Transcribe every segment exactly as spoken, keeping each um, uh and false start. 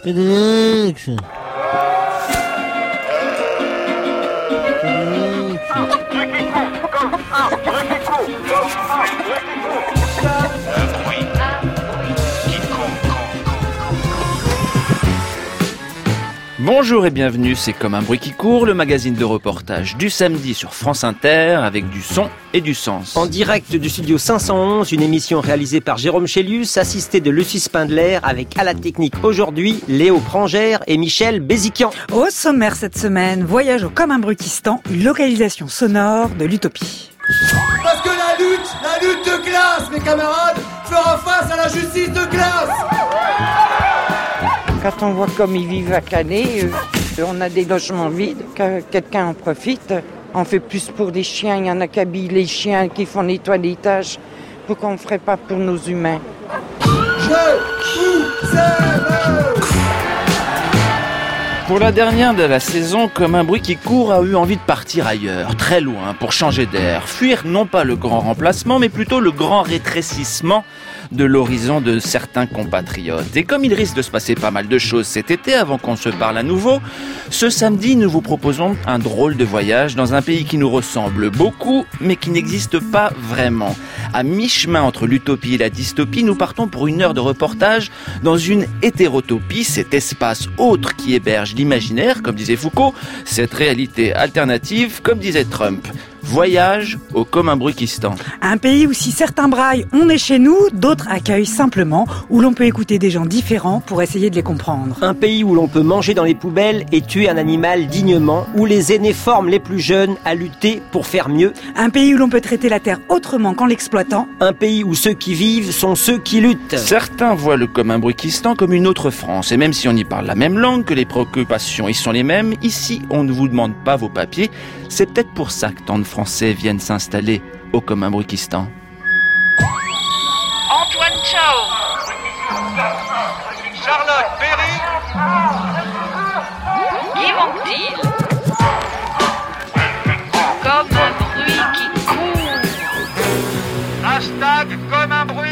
Félix. Bonjour et bienvenue, c'est Comme un bruit qui court, le magazine de reportage du samedi sur France Inter avec du son et du sens. En direct du studio cinq cent onze, une émission réalisée par Jérôme Chélius, assistée de Lucie Spindler, avec à la technique aujourd'hui Léo Prangère et Michel Béziquian. Au sommaire cette semaine, voyage au Comme un Bruquistan, une localisation sonore de l'utopie. Parce que la lutte, la lutte de classe, mes camarades, fera face à la justice de classe. Quand on voit comme ils vivent à Canet, euh, on a des logements vides, que quelqu'un en profite. On fait plus pour les chiens, il y en a qui habillent les chiens, qui font les toilettages. Pourquoi on ne ferait pas pour nos humains ? Je vous aime. Pour la dernière de la saison, Comme un bruit qui court a eu envie de partir ailleurs, très loin, pour changer d'air. Fuir non pas le grand remplacement, mais plutôt le grand rétrécissement de l'horizon de certains compatriotes. Et comme il risque de se passer pas mal de choses cet été avant qu'on se parle à nouveau, ce samedi nous vous proposons un drôle de voyage dans un pays qui nous ressemble beaucoup mais qui n'existe pas vraiment. À mi-chemin entre l'utopie et la dystopie, nous partons pour une heure de reportage dans une hétérotopie, cet espace autre qui héberge l'imaginaire, comme disait Foucault, cette réalité alternative, comme disait Trump. Voyage au Comme un Bruquistan. Un pays où si certains braillent, on est chez nous, d'autres accueillent simplement, où l'on peut écouter des gens différents pour essayer de les comprendre. Un pays où l'on peut manger dans les poubelles et tuer un animal dignement, où les aînés forment les plus jeunes à lutter pour faire mieux. Un pays où l'on peut traiter la terre autrement qu'en l'exploitant. Un pays où ceux qui vivent sont ceux qui luttent. Certains voient le Comme un Bruquistan comme une autre France, et même si on y parle la même langue, que les préoccupations y sont les mêmes, ici on ne vous demande pas vos papiers. C'est peut-être pour ça que tant de Français viennent s'installer au Comme un Bruquistan. Antoine Chao, Charlotte Berry, Yves Anquetil. Comme un bruit qui court. Hashtag Comme un bruit.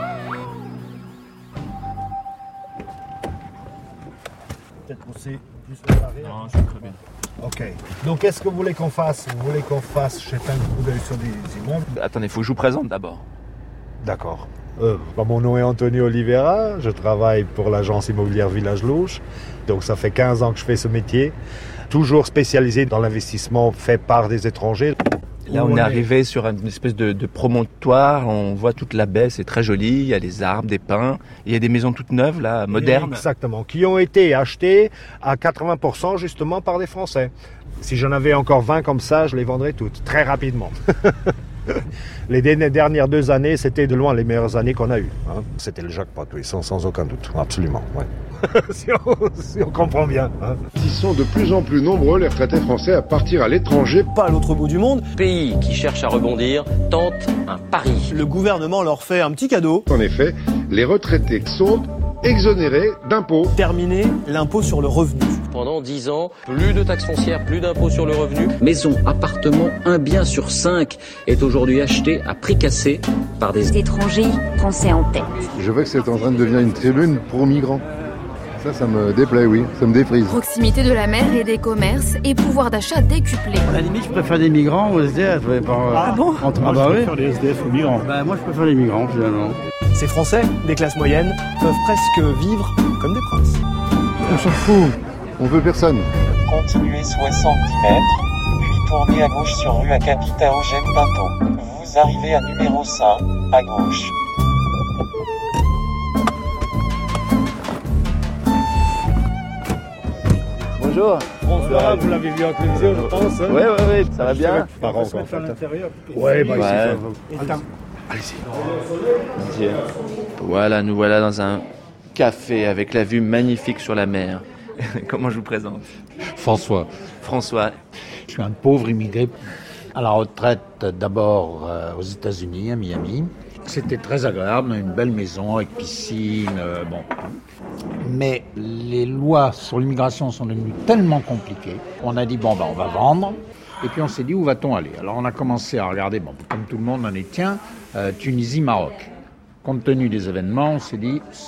Peut-être qu'on sait plus préparer. Non, je suis très bien. Ok. Donc, qu'est-ce que vous voulez qu'on fasse ? Vous voulez qu'on fasse jeter un coup d'œil sur des immeubles ? Attendez, il faut que je vous présente d'abord. D'accord. Euh, bah, mon nom est Anthony Oliveira. Je travaille pour l'agence immobilière Village Louche. Donc, ça fait quinze ans que je fais ce métier. Toujours spécialisé dans l'investissement fait par des étrangers. Là, on est arrivé sur une espèce de, de promontoire, on voit toute la baie, c'est très joli, il y a des arbres, des pins, il y a des maisons toutes neuves, là, modernes. Exactement, qui ont été achetées à quatre-vingts pour cent justement par des Français. Si j'en avais encore vingt comme ça, je les vendrais toutes, très rapidement. Les dernières deux années, c'était de loin les meilleures années qu'on a eues. Hein. C'était le jackpot, oui, sans, sans aucun doute, absolument. Ouais. si, on, si on comprend bien. Hein. Ils sont de plus en plus nombreux, les retraités français, à partir à l'étranger. Pas à l'autre bout du monde. Pays qui cherche à rebondir tente un pari. Le gouvernement leur fait un petit cadeau. En effet, les retraités sont exonérés d'impôts. Terminer l'impôt sur le revenu. Pendant dix ans, plus de taxes foncières, plus d'impôts sur le revenu. Maison, appartement, un bien sur cinq est aujourd'hui acheté à prix cassé par des étrangers français en tête. Je vois que c'est en train de devenir une tribune pour migrants. Ça, ça me déplaît, oui, ça me défrise. Proximité de la mer et des commerces et pouvoir d'achat décuplé. À la limite, je préfère des migrants aux S D F. Par, ah bon entre, Moi, ah bah je oui. préfère les S D F aux migrants. Bah, moi, je préfère les migrants, finalement. Ces Français, des classes moyennes, peuvent presque vivre comme des princes. On s'en fout, on veut personne. Continuez soixante-dix mètres, puis tournez à gauche sur rue Acapita Eugène Pinto. Vous arrivez à numéro cinq, à gauche. Bonjour. Bonsoir, vous l'avez vu en télévision, je pense. Hein. Oui, oui, oui, ça va bien. Par an, On va faire l'intérieur. Ouais, bah ouais. ici, ça... Allez-y. Voilà, nous voilà dans un café avec la vue magnifique sur la mer. Comment je vous présente ? François. François. Je suis un pauvre immigré à la retraite d'abord euh, aux États-Unis, à Miami. C'était très agréable, une belle maison avec piscine, euh, bon. Mais les lois sur l'immigration sont devenues tellement compliquées qu'on a dit bon ben on va vendre. Et puis on s'est dit où va-t-on aller ? Alors on a commencé à regarder, bon comme tout le monde on est tiens, euh, Tunisie, Maroc. Compte tenu des événements, on s'est dit c'est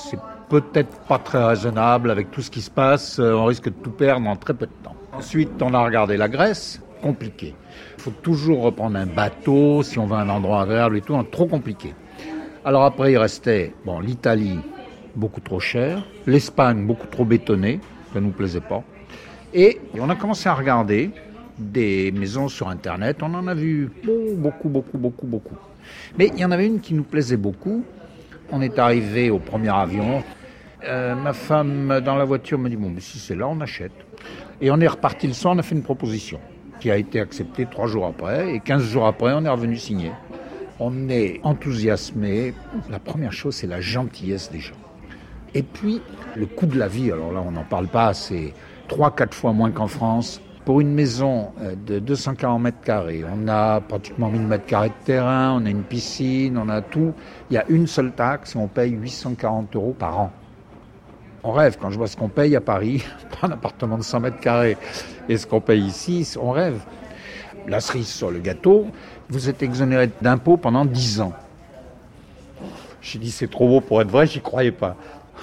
peut-être pas très raisonnable avec tout ce qui se passe. On risque de tout perdre en très peu de temps. Ensuite, on a regardé la Grèce. Compliqué. Il faut toujours reprendre un bateau si on va à un endroit agréable et tout, hein, trop compliqué. Alors après, il restait bon, l'Italie, beaucoup trop cher, l'Espagne, beaucoup trop bétonnée, ça ne nous plaisait pas. Et on a commencé à regarder des maisons sur Internet, on en a vu beaucoup, beaucoup, beaucoup, beaucoup. Mais il y en avait une qui nous plaisait beaucoup. On est arrivé au premier avion. Euh, ma femme, dans la voiture, me dit, bon, mais si c'est là, on achète. Et on est reparti le soir, on a fait une proposition qui a été acceptée trois jours après. Et quinze jours après, on est revenu signer. On est enthousiasmé. La première chose, c'est la gentillesse des gens. Et puis, le coût de la vie, alors là, on n'en parle pas, c'est trois quatre fois moins qu'en France. Pour une maison de deux cent quarante mètres carrés, on a pratiquement mille mètres carrés de terrain, on a une piscine, on a tout. Il y a une seule taxe et on paye huit cent quarante euros par an. On rêve, quand je vois ce qu'on paye à Paris, pour un appartement de cent mètres carrés, et ce qu'on paye ici, on rêve. La cerise sur le gâteau, vous êtes exonéré d'impôts pendant dix ans. J'ai dit, c'est trop beau pour être vrai, j'y croyais pas.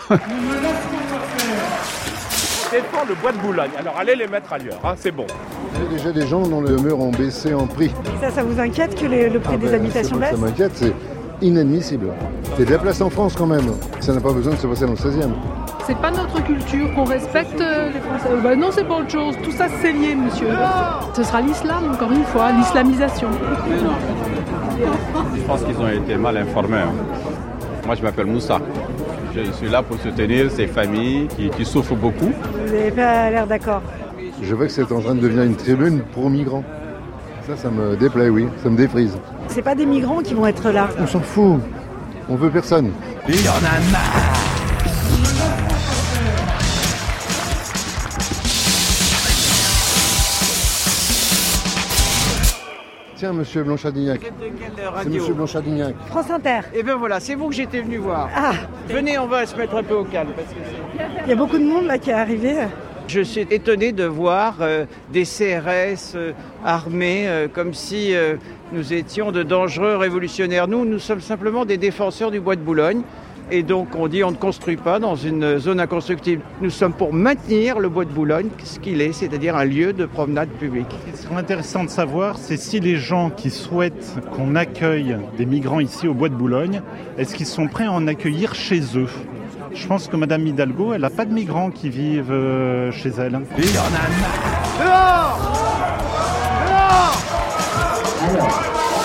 Défend le bois de Boulogne, alors allez les mettre ailleurs, hein, c'est bon. Il y a déjà des gens dont les murs ont baissé en prix. Ça, ça vous inquiète que les- le prix Ah des ben, habitations c'est pas que baisse? Ça m'inquiète, c'est inadmissible. C'est de la place en France quand même. Ça n'a pas besoin de se passer dans le seizième. C'est pas notre culture qu'on respecte euh, les Français. Euh, bah non, c'est pas autre chose. Tout ça, c'est lié, monsieur. Ce sera l'islam, encore une fois, l'islamisation. Je pense qu'ils ont été mal informés. hein. Moi, je m'appelle Moussa. Je suis là pour soutenir ces familles qui, qui souffrent beaucoup. Vous n'avez pas l'air d'accord. Je vois que c'est en train de devenir une tribune pro-migrants. Ça, ça me déplaît, oui. Ça me défrise. C'est pas des migrants qui vont être là. On s'en fout. On veut personne. Il y en a marre. Tiens, monsieur Blanchadignac. C'est monsieur Blanchadignac. France Inter. Et ben voilà, c'est vous que j'étais venu voir. Ah. Venez, on va se mettre un peu au calme. Parce que c'est- Il y a beaucoup de monde là qui est arrivé. Je suis étonné de voir euh, des C R S euh, armés euh, comme si euh, nous étions de dangereux révolutionnaires. Nous, nous sommes simplement des défenseurs du bois de Boulogne. Et donc on dit on ne construit pas dans une zone inconstructible. Nous sommes pour maintenir le bois de Boulogne, ce qu'il est, c'est-à-dire un lieu de promenade publique. Ce qui serait intéressant de savoir, c'est si les gens qui souhaitent qu'on accueille des migrants ici au bois de Boulogne, est-ce qu'ils sont prêts à en accueillir chez eux? Je pense que Madame Hidalgo, elle n'a pas de migrants qui vivent euh, chez elle. Il y en a marre. Dehors. Dehors.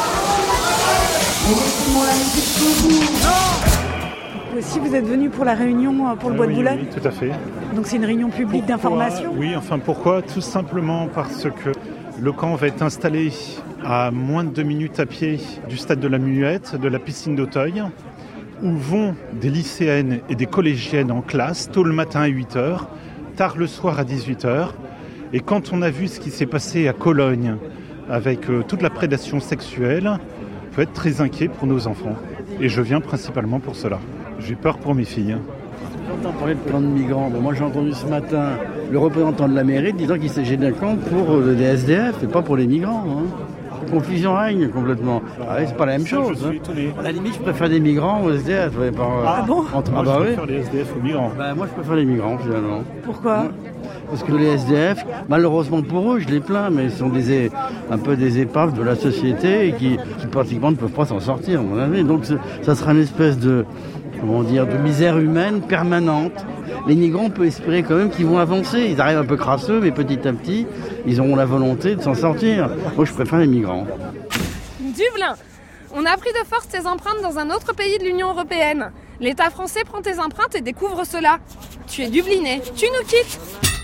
Si vous êtes venu pour la réunion euh, pour le Euh, bois de oui, Boulogne, oui, tout à fait. donc c'est une réunion publique d'information. Oui, enfin pourquoi? Tout simplement parce que le camp va être installé à moins de deux minutes à pied du stade de la Muette, de la piscine d'Auteuil, où vont des lycéennes et des collégiennes en classe, tôt le matin à huit heures, tard le soir à dix-huit heures. Et quand on a vu ce qui s'est passé à Cologne, avec euh, toute la prédation sexuelle, il faut être très inquiet pour nos enfants. Et je viens principalement pour cela. J'ai peur pour mes filles. J'entends parler de plan de migrants. Bon, moi, j'ai entendu ce matin le représentant de la mairie disant qu'il s'agit d'un camp pour euh, les S D F et pas pour les migrants. Hein. Confusion règne complètement. Ah ouais, c'est pas la même Ça, chose. je suis hein. tous les- À la limite, je préfère des migrants aux S D F. ouais, par, euh, Ah bon entre- Moi, ah bah je oui. préfère les S D F aux migrants. Bah, moi, je préfère les migrants, finalement. Pourquoi? Parce que les S D F, malheureusement pour eux, je les plains, mais ils sont des, é- un peu des épaves de la société et qui, qui pratiquement ne peuvent pas s'en sortir, à mon avis. Donc ce- ça sera une espèce de, comment dire, de misère humaine permanente. Les migrants, on peut espérer quand même qu'ils vont avancer. Ils arrivent un peu crasseux, mais petit à petit, ils auront la volonté de s'en sortir. Moi, je préfère les migrants. Dublin. On a pris de force tes empreintes dans un autre pays de l'Union européenne. L'État français prend tes empreintes et découvre cela. Tu es dubliné. Tu nous quittes.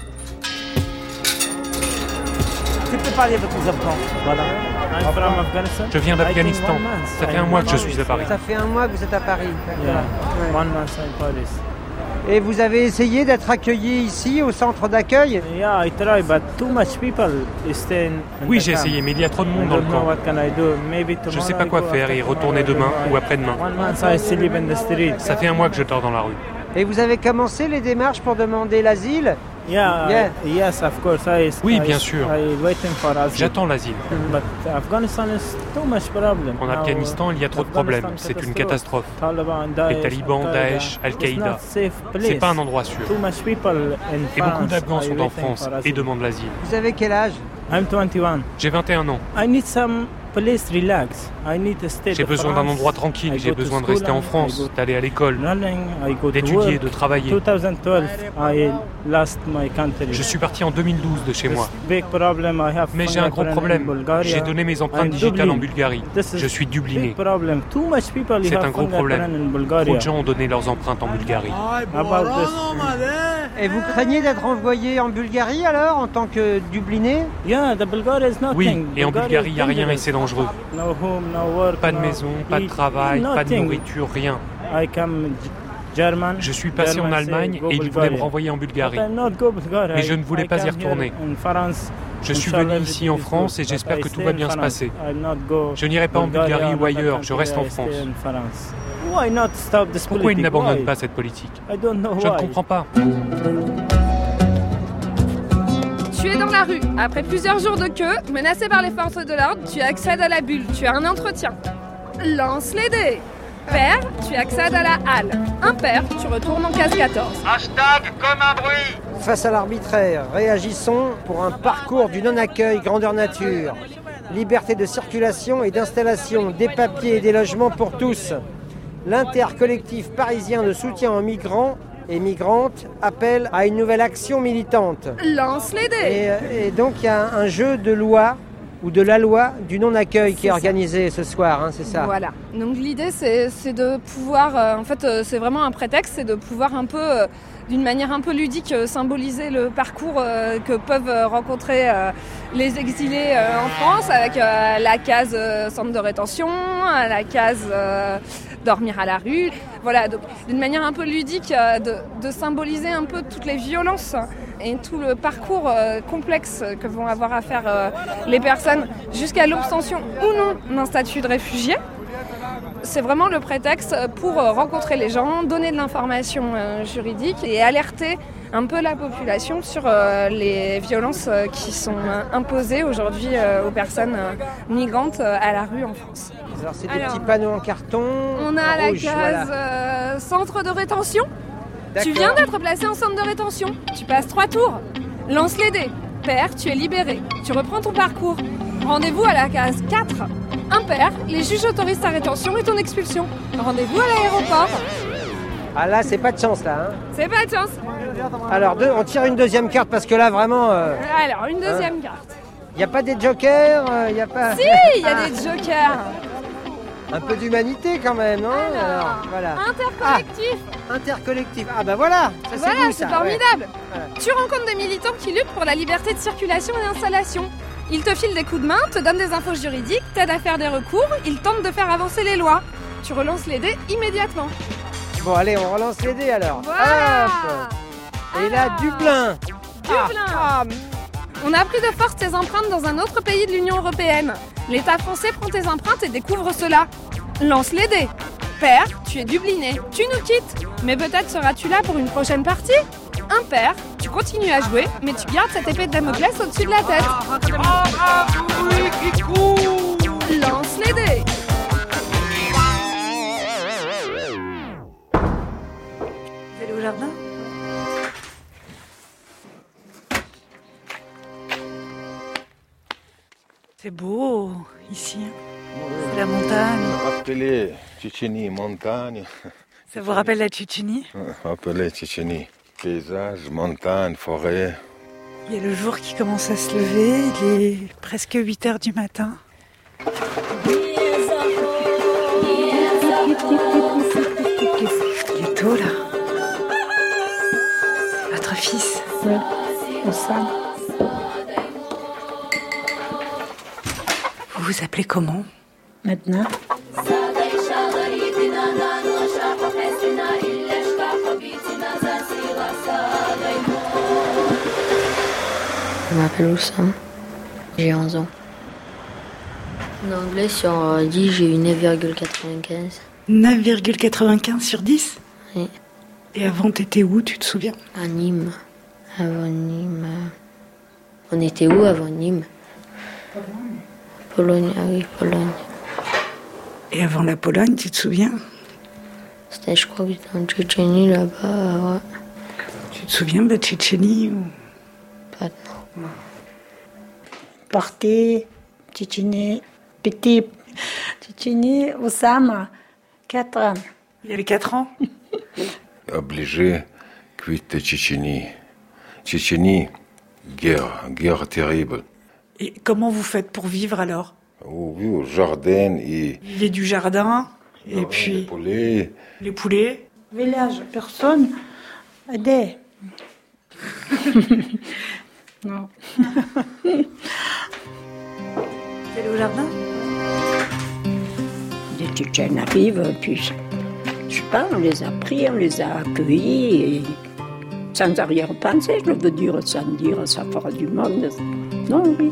Tu peux parler avec tes enfants. Voilà. Je viens d'Afghanistan. Ça fait un mois que je suis à Paris. Ça fait un mois que vous êtes à Paris. Yeah. Ouais. One month in Paris. Et vous avez essayé d'être accueilli ici au centre d'accueil? Yeah, I try, but too much people stay in Oui, j'ai essayé, mais il y a trop de monde dans le camp. Je sais pas quoi faire et retourner demain ou après-demain. Ça fait un mois que je dors dans la rue. Et vous avez commencé les démarches pour demander l'asile? Yeah, Yeah. I- yes, of course. I, Oui, I- bien sûr. I waiting for asylum. J'attends l'asile. But Afghanistan is too much problem. En Now, Afghanistan, il y a trop de Afghanistan problèmes. C'est une catastrophe. Taliban, Les Daesh, talibans, Al-Qaïda. Daesh, Al-Qaïda. It's not safe place. C'est pas un endroit sûr. Too much people in Et beaucoup France d'Afghans are sont en waiting France for et asylum. demandent l'asile. Vous avez quel âge? I'm twenty-one. J'ai vingt et un ans. I need some place relax. I need to stay J'ai to besoin d'un France. endroit tranquille. I J'ai go to besoin de school rester en and France, I go d'aller à l'école, learning, I go to d'étudier, work. de travailler. twenty twelve, I lost my country. Je suis parti en deux mille douze de chez moi. Big problem I have Mais j'ai un gros fingerprint in problème. Bulgaria. J'ai donné mes empreintes I'm digitales en Dublin. Bulgarie. This is Je suis dubliné. big problem. Too much people C'est have un gros fingerprint problème. in Trop Bulgaria. de gens ont donné leurs empreintes en Bulgarie. About this. Et vous craignez d'être envoyé en Bulgarie alors, en tant que Dubliné? Yeah, the Bulgaria is nothing. Oui, et en Bulgaria Bulgarie, il is n'y a rien et dangerous. c'est dangereux. No home, no work, Pas de no maison, pas de eat, travail, pas de nothing. nourriture, rien. I come German. Je suis passé en German say, Allemagne go et ils voulaient me Bulgaria. renvoyer en Bulgarie. But I'm not go Bulgaria. Mais je ne voulais I pas y come retourner. here in France. Je suis Inshallah, venu ici en everything is France good. et j'espère But que I tout stay va in bien se France. passer. I'll not go Je n'irai pas en Bulgaria, Bulgarie ou another ailleurs, je country, reste en I stay France. in France. Why not stop this Pourquoi ils politic? n'abandonnent Why? pas cette politique? I don't know Je ne why. comprends pas. Tu es dans la rue. Après plusieurs jours de queue, menacé par les forces de l'ordre, tu accèdes à la bulle. Tu as un entretien. Lance les dés. Pair, tu accèdes à la halle. Impair, tu retournes en case quatorze. Hashtag comme un bruit. Face à l'arbitraire, réagissons pour un parcours du non-accueil grandeur nature. Liberté de circulation et d'installation, des papiers et des logements pour tous. L'intercollectif parisien de soutien aux migrants et migrantes appelle à une nouvelle action militante. Lance les dés. Et, et donc il y a un jeu de loi ou de la loi du non-accueil qui est organisé ce soir, hein, c'est ça? Voilà. Donc l'idée, c'est, c'est de pouvoir, euh, en fait, euh, c'est vraiment un prétexte, c'est de pouvoir un peu, euh, d'une manière un peu ludique, euh, symboliser le parcours euh, que peuvent euh, rencontrer euh, les exilés euh, en France, avec euh, la case euh, centre de rétention, la case euh, dormir à la rue. Voilà, donc d'une manière un peu ludique, euh, de, de symboliser un peu toutes les violences et tout le parcours euh, complexe que vont avoir à faire euh, les personnes jusqu'à l'obtention ou non d'un statut de réfugié. C'est vraiment le prétexte pour euh, rencontrer les gens, donner de l'information euh, juridique et alerter un peu la population sur euh, les violences euh, qui sont euh, imposées aujourd'hui euh, aux personnes euh, migrantes euh, à la rue en France. Alors c'est des Alors, petits panneaux en carton. On a la rouge, case voilà. euh, centre de rétention. Tu D'accord. viens d'être placé en centre de rétention. Tu passes trois tours. Lance les dés. Pair, tu es libéré. Tu reprends ton parcours. Rendez-vous à la case quatre. Impair, les juges autorisent ta rétention et ton expulsion. Rendez-vous à l'aéroport. Ah là, c'est pas de chance là. Hein. C'est pas de chance. Alors deux, on tire une deuxième carte parce que là vraiment. euh, Alors, une deuxième carte. Il n'y a pas des jokers, il n'y a pas. Si, il y a des jokers. Un peu d'humanité quand même, non? Alors, voilà. Intercollectif. Ah, intercollectif. Ah bah voilà. Ça, c'est Voilà, vous, c'est ça, formidable. ouais. Voilà. Tu rencontres des militants qui luttent pour la liberté de circulation et d'installation. Ils te filent des coups de main, te donnent des infos juridiques, t'aident à faire des recours, ils tentent de faire avancer les lois. Tu relances les dés immédiatement. Bon allez, on relance les dés alors. Voilà. Hop. Et là, Dublin. Dublin. Ah, On a pris de force tes empreintes dans un autre pays de l'Union européenne. L'État français prend tes empreintes et découvre cela. Lance les dés. Pair, tu es dubliné. Tu nous quittes. Mais peut-être seras-tu là pour une prochaine partie? Impair, tu continues à jouer, mais tu gardes cette épée de Damoclès au-dessus de la tête. Lance les dés. Vous allez au jardin? C'est beau ici. C'est la montagne. Appelez Tchétchénie montagne. Ça vous rappelle la Tchétchénie? Appelez Tchétchénie. Paysage, montagne, forêt. Il y a le jour qui commence à se lever, il est presque huit heures du matin. Il est tôt là. Votre fils. Ouais, on s'aime. Vous vous appelez comment? Maintenant. Je m'appelle Oussam, j'ai onze ans. En anglais, sur dix, j'ai eu neuf virgule quatre-vingt-quinze. neuf virgule quatre-vingt-quinze sur dix? Oui. Et avant, t'étais où, tu te souviens? À Nîmes, Avant Nîmes. On était où avant Nîmes? Pologne, ah oui, Pologne. Et avant la Pologne, tu te souviens? C'était, je crois, que j'étais en Tchétchénie là-bas, ouais. Tu te souviens de Tchétchénie ou... Pas non. Porté, Tchétchénie, petit. Tchétchénie, Oussama, quatre ans. Il y avait quatre ans. Obligé, quitte Tchétchénie. Tchétchénie, guerre, guerre terrible. Et comment vous faites pour vivre alors? Oui, au jardin et... Vous vivez du jardin, et puis... Les poulets. Les poulets. Village, personne. Aidez. Non. Vous allez au jardin? Les Tchétchènes arrivent, puis je sais pas, on les a pris, on les a accueillis, et sans arrière-pensée, je veux dire, sans dire ça fera du monde. Non, oui.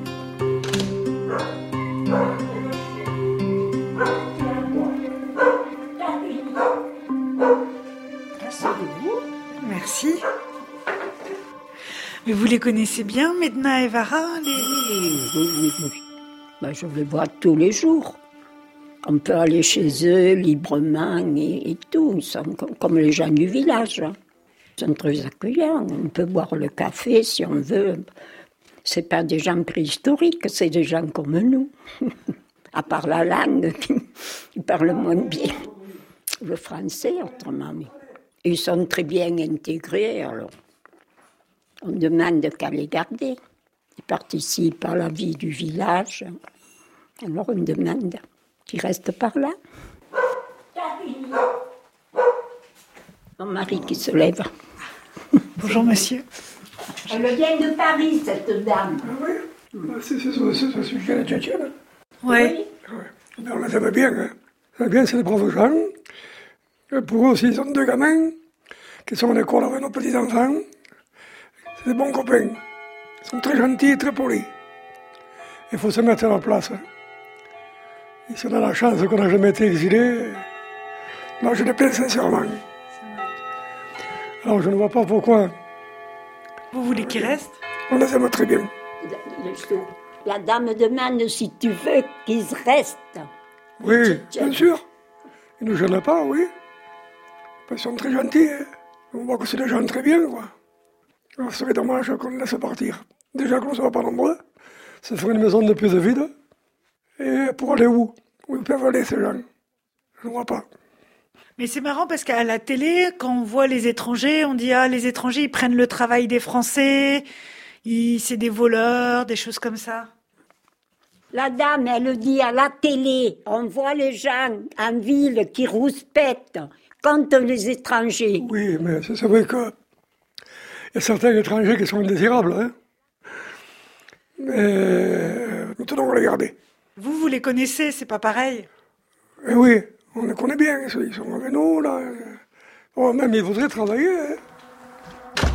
Merci. Mais vous les connaissez bien, Medna et Vara les... Oui, oui, oui. oui. Ben, je les vois tous les jours. On peut aller chez eux librement et, et tout. Ils sont comme, comme les gens du village. Hein. Ils sont très accueillants. On peut boire le café si on veut. C'est pas des gens préhistoriques, c'est des gens comme nous. À part la langue, ils parlent moins bien le français, autrement. Ils sont très bien intégrés, alors on demande qu'à les garder. Ils participent à la vie du village, alors on demande qu'ils restent par là. Mon mari qui se lève. Bonjour monsieur. Elle vient de Paris, cette dame. Ah oui, c'est ce sujet de Tchétchène. Oui. Oui. On les aime bien. Hein. C'est bien, c'est des braves gens. Et pour eux aussi, ils ont deux gamins qui sont à l'école avec nos petits-enfants. C'est des bons copains. Ils sont très gentils et très polis. Il faut se mettre à leur place. Et si on a la chance qu'on n'a jamais été exilé, moi je les plains sincèrement. Alors je ne vois pas pourquoi. Vous voulez qu'ils restent? On les aime très bien. La dame demande si tu veux qu'ils restent. Oui, bien sûr. Ils ne nous gênent pas, oui. Ils sont très gentils. Hein. On voit que c'est des gens très bien, quoi. Alors, ce serait dommage qu'on les laisse partir. Déjà qu'on ne soit pas nombreux, ça ferait une maison de plus de vide. Et pour aller où? Où ils peuvent aller, ces gens? Je ne vois pas. Mais c'est marrant parce qu'à la télé, quand on voit les étrangers, on dit « Ah, les étrangers, ils prennent le travail des Français, ils, c'est des voleurs, des choses comme ça. » La dame, elle dit à la télé, on voit les gens en ville qui rouspètent contre les étrangers. Oui, mais c'est, c'est vrai que il y a certains étrangers qui sont indésirables. Hein. Mais nous tenons à les garder. Vous, vous les connaissez, c'est pas pareil? Eh oui, on les connaît bien, ils sont avec nous, là. Oh, même ils voudraient travailler. Hein.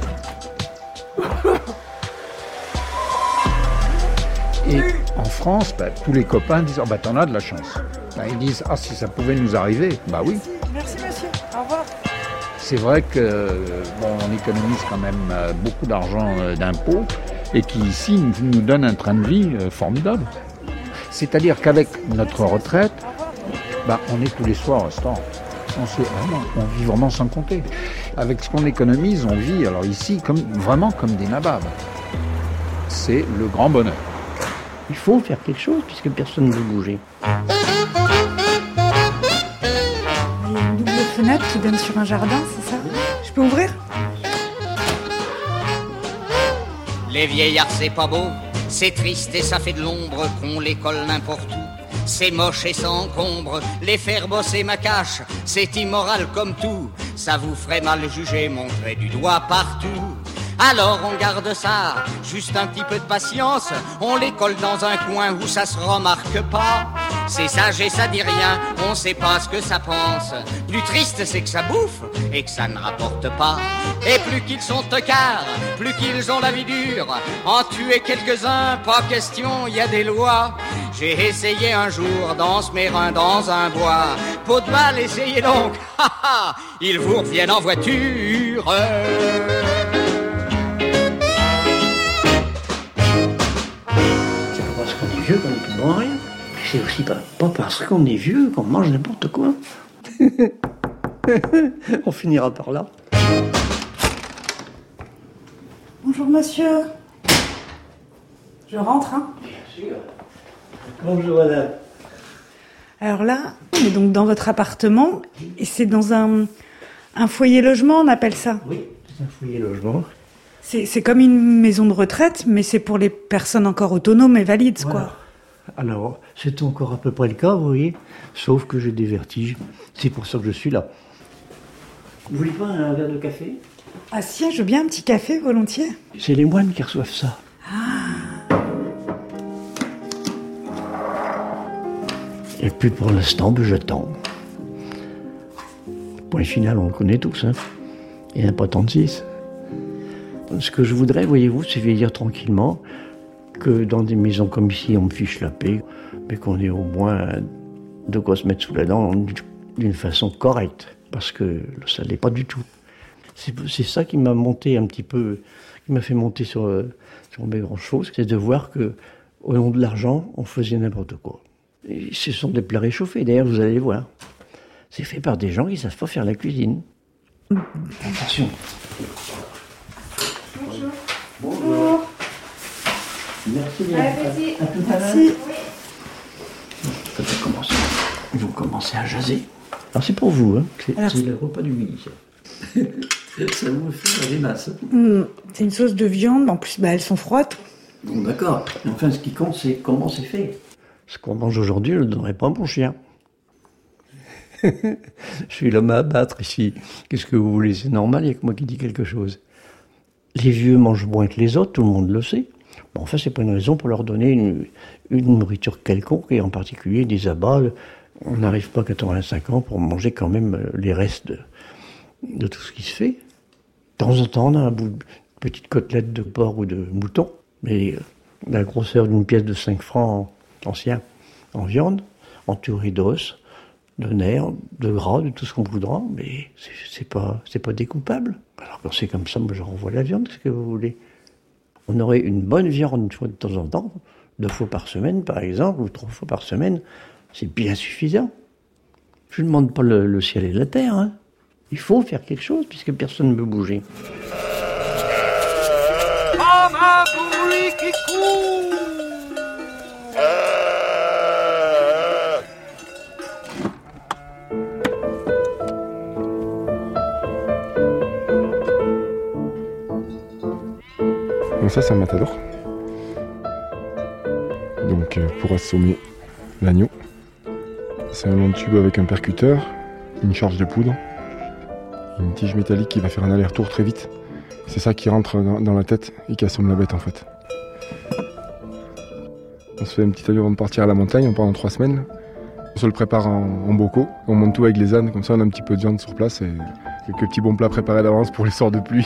Et en France, bah, tous les copains disent « Ah bah t'en as de la chance bah, ». Ils disent « Ah si ça pouvait nous arriver », bah oui. Merci monsieur, au revoir. C'est vrai que bon, on économise quand même beaucoup d'argent d'impôts et qui ici nous donne un train de vie formidable. C'est-à-dire qu'avec notre retraite, bah, on est tous les soirs au restaurant. On, se, vraiment, on vit vraiment sans compter. Avec ce qu'on économise, on vit alors ici comme, vraiment comme des nababs. C'est le grand bonheur. Il faut faire quelque chose puisque personne ne veut bouger. Il y a une double fenêtre qui donne sur un jardin, c'est ça? Je peux ouvrir? Les vieillards, c'est pas beau, c'est triste et ça fait de l'ombre qu'on les colle n'importe où. C'est moche et ça encombre, les faire bosser ma cache, c'est immoral comme tout. Ça vous ferait mal juger, montrer du doigt partout. Alors on garde ça, juste un petit peu de patience. On les colle dans un coin où ça se remarque pas. C'est sage et ça dit rien, on sait pas ce que ça pense. Plus triste c'est que ça bouffe et que ça ne rapporte pas. Et plus qu'ils sont tocards, plus qu'ils ont la vie dure. En tuer quelques-uns, pas question, y a des lois. J'ai essayé un jour dans ce mérin dans un bois. Peau de balle, essayez donc, ha ha, ils vous reviennent en voiture. vieux qu'on est plus bon à rien. C'est aussi pas, pas parce qu'on est vieux qu'on mange n'importe quoi. On finira par là. Bonjour monsieur. Je rentre, hein? Bien sûr. Bonjour madame. Alors là, on est donc dans votre appartement, et c'est dans un, un foyer logement, on appelle ça? Oui, c'est un foyer logement. C'est, c'est comme une maison de retraite, mais c'est pour les personnes encore autonomes et valides, voilà. Quoi. Alors, c'est encore à peu près le cas, vous voyez, sauf que j'ai des vertiges. C'est pour ça que je suis là. Vous voulez pas un verre de café? Ah si, je veux bien un petit café, volontiers. C'est les moines qui reçoivent ça. Ah. Et puis pour l'instant, ben, j'attends. Point final, on le connaît tous, hein. Il n'y en a pas trente-six. Ce que je voudrais, voyez-vous, c'est vieillir tranquillement, que dans des maisons comme ici, on me fiche la paix, mais qu'on ait au moins de quoi se mettre sous la dent d'une façon correcte, parce que ça ne l'est pas du tout. C'est, c'est ça qui m'a monté un petit peu, qui m'a fait monter sur, sur mes grands chevaux, c'est de voir que, au nom de l'argent, on faisait n'importe quoi. Et ce sont des plats réchauffés, d'ailleurs, vous allez voir. C'est fait par des gens qui ne savent pas faire la cuisine. Attention. Bonjour. Bonjour. Merci bien. À tout à l'heure. Merci. Ça va commencer. Ils vont commencer à jaser. Alors c'est pour vous, hein. C'est, Alors, c'est le repas du midi. Ça vous fait des masses. Mmh, c'est une sauce de viande, en plus bah, elles sont froides. Bon, d'accord. Mais enfin, ce qui compte, c'est comment c'est fait. Ce qu'on mange aujourd'hui, je ne le donnerai pas à mon chien. Je suis l'homme à abattre ici. Qu'est-ce que vous voulez? C'est normal, il n'y a que moi qui dis quelque chose. Les vieux mangent moins que les autres, tout le monde le sait. Bon, enfin, c'est pas une raison pour leur donner une, une nourriture quelconque, et en particulier des abats. On n'arrive pas à quatre-vingt-cinq ans pour manger quand même les restes de, de tout ce qui se fait. De temps en temps, on a un bout de petite côtelette de porc ou de mouton, mais la grosseur d'une pièce de cinq francs ancien en viande, entourée d'os, de nerfs, de gras, de tout ce qu'on voudra, mais c'est, c'est pas, c'est pas découpable. Alors quand c'est comme ça, moi je renvoie la viande, qu'est-ce que vous voulez? On aurait une bonne viande une fois de temps en temps, deux fois par semaine par exemple, ou trois fois par semaine, c'est bien suffisant. Je ne demande pas le, le ciel et la terre, hein. Il faut faire quelque chose puisque personne ne veut bouger. Comme un bruit qui court. Donc ça, c'est un matador. Donc euh, pour assommer l'agneau. C'est un long tube avec un percuteur, une charge de poudre, une tige métallique qui va faire un aller-retour très vite. C'est ça qui rentre dans, dans la tête et qui assomme la bête en fait. On se fait une petite allure avant de partir à la montagne, on part en trois semaines. On se le prépare en, en bocaux, on monte tout avec les ânes, comme ça on a un petit peu de viande sur place et quelques petits bons plats préparés d'avance pour les sorts de pluie.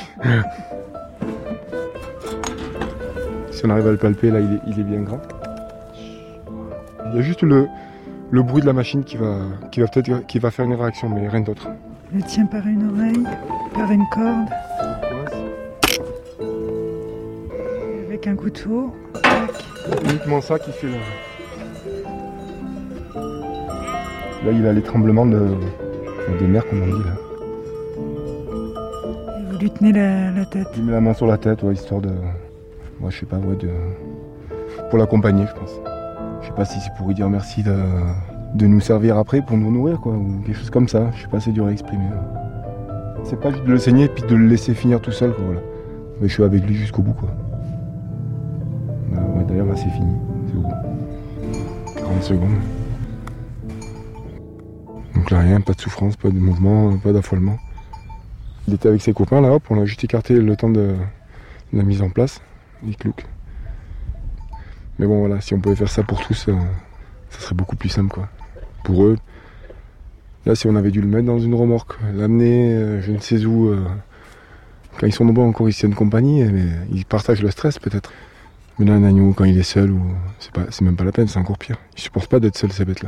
Si on arrive à le palper, là il est, il est bien grand. Il y a juste le, le bruit de la machine qui va, qui va peut-être qui va faire une réaction, mais rien d'autre. Le tient par une oreille, par une corde. Avec un couteau. C'est uniquement ça qui fait le... Là il a les tremblements de, des nerfs comme on dit là. Et vous lui tenez la, la tête. Il met la main sur la tête, ouais, histoire de... Moi je sais pas, ouais, de... pour l'accompagner je pense. Je sais pas si c'est pour lui dire merci de, de nous servir après pour nous nourrir quoi, ou quelque chose comme ça. Je sais pas, c'est dur à exprimer. C'est pas juste de le saigner et puis de le laisser finir tout seul quoi, voilà. Mais je suis avec lui jusqu'au bout quoi. Ouais, d'ailleurs là c'est fini, c'est bon. quarante secondes. Donc là rien, pas de souffrance, pas de mouvement, pas d'affolement. Il était avec ses copains là, hop, on a juste écarté le temps de la mise en place. Il clouque. Mais bon voilà, si on pouvait faire ça pour tous, euh, ça serait beaucoup plus simple quoi. Pour eux. Là si on avait dû le mettre dans une remorque, l'amener euh, je ne sais où, euh, quand ils sont nombreux encore ici en compagnie, mais ils partagent le stress peut-être. Mais là un agneau quand il est seul, ou c'est, pas, c'est même pas la peine, c'est encore pire. Ils supportent pas d'être seuls ces bêtes là.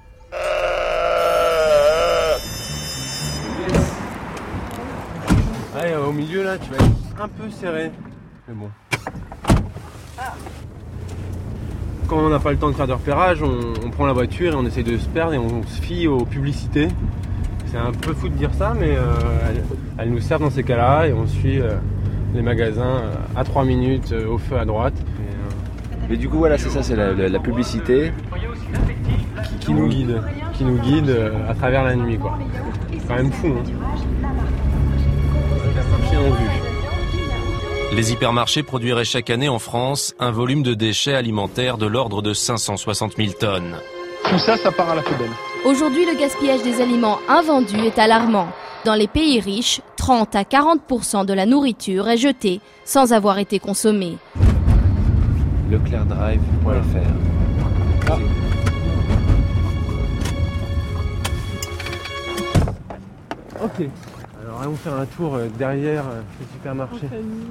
Ouais, au milieu là tu vas être un peu serré. Mais bon. quand on n'a pas le temps de faire de repérage, on, on prend la voiture et on essaye de se perdre et on se fie aux publicités. C'est un peu fou de dire ça, mais euh, elles, elles nous servent dans ces cas-là et on suit euh, les magasins euh, à trois minutes euh, au feu à droite. Et, euh, mais du coup, voilà, c'est ça, c'est la, la, la publicité qui, qui nous guide, qui nous guide euh, à travers la nuit, quoi. C'est quand même fou, hein. En vue. Les hypermarchés produiraient chaque année en France un volume de déchets alimentaires de l'ordre de cinq cent soixante mille tonnes. Tout ça, ça part à la poubelle. Aujourd'hui, le gaspillage des aliments invendus est alarmant. Dans les pays riches, trente à quarante pour cent de la nourriture est jetée sans avoir été consommée. leclerc drive point f r. Ah. Ok. Alors allons faire un tour derrière le supermarché.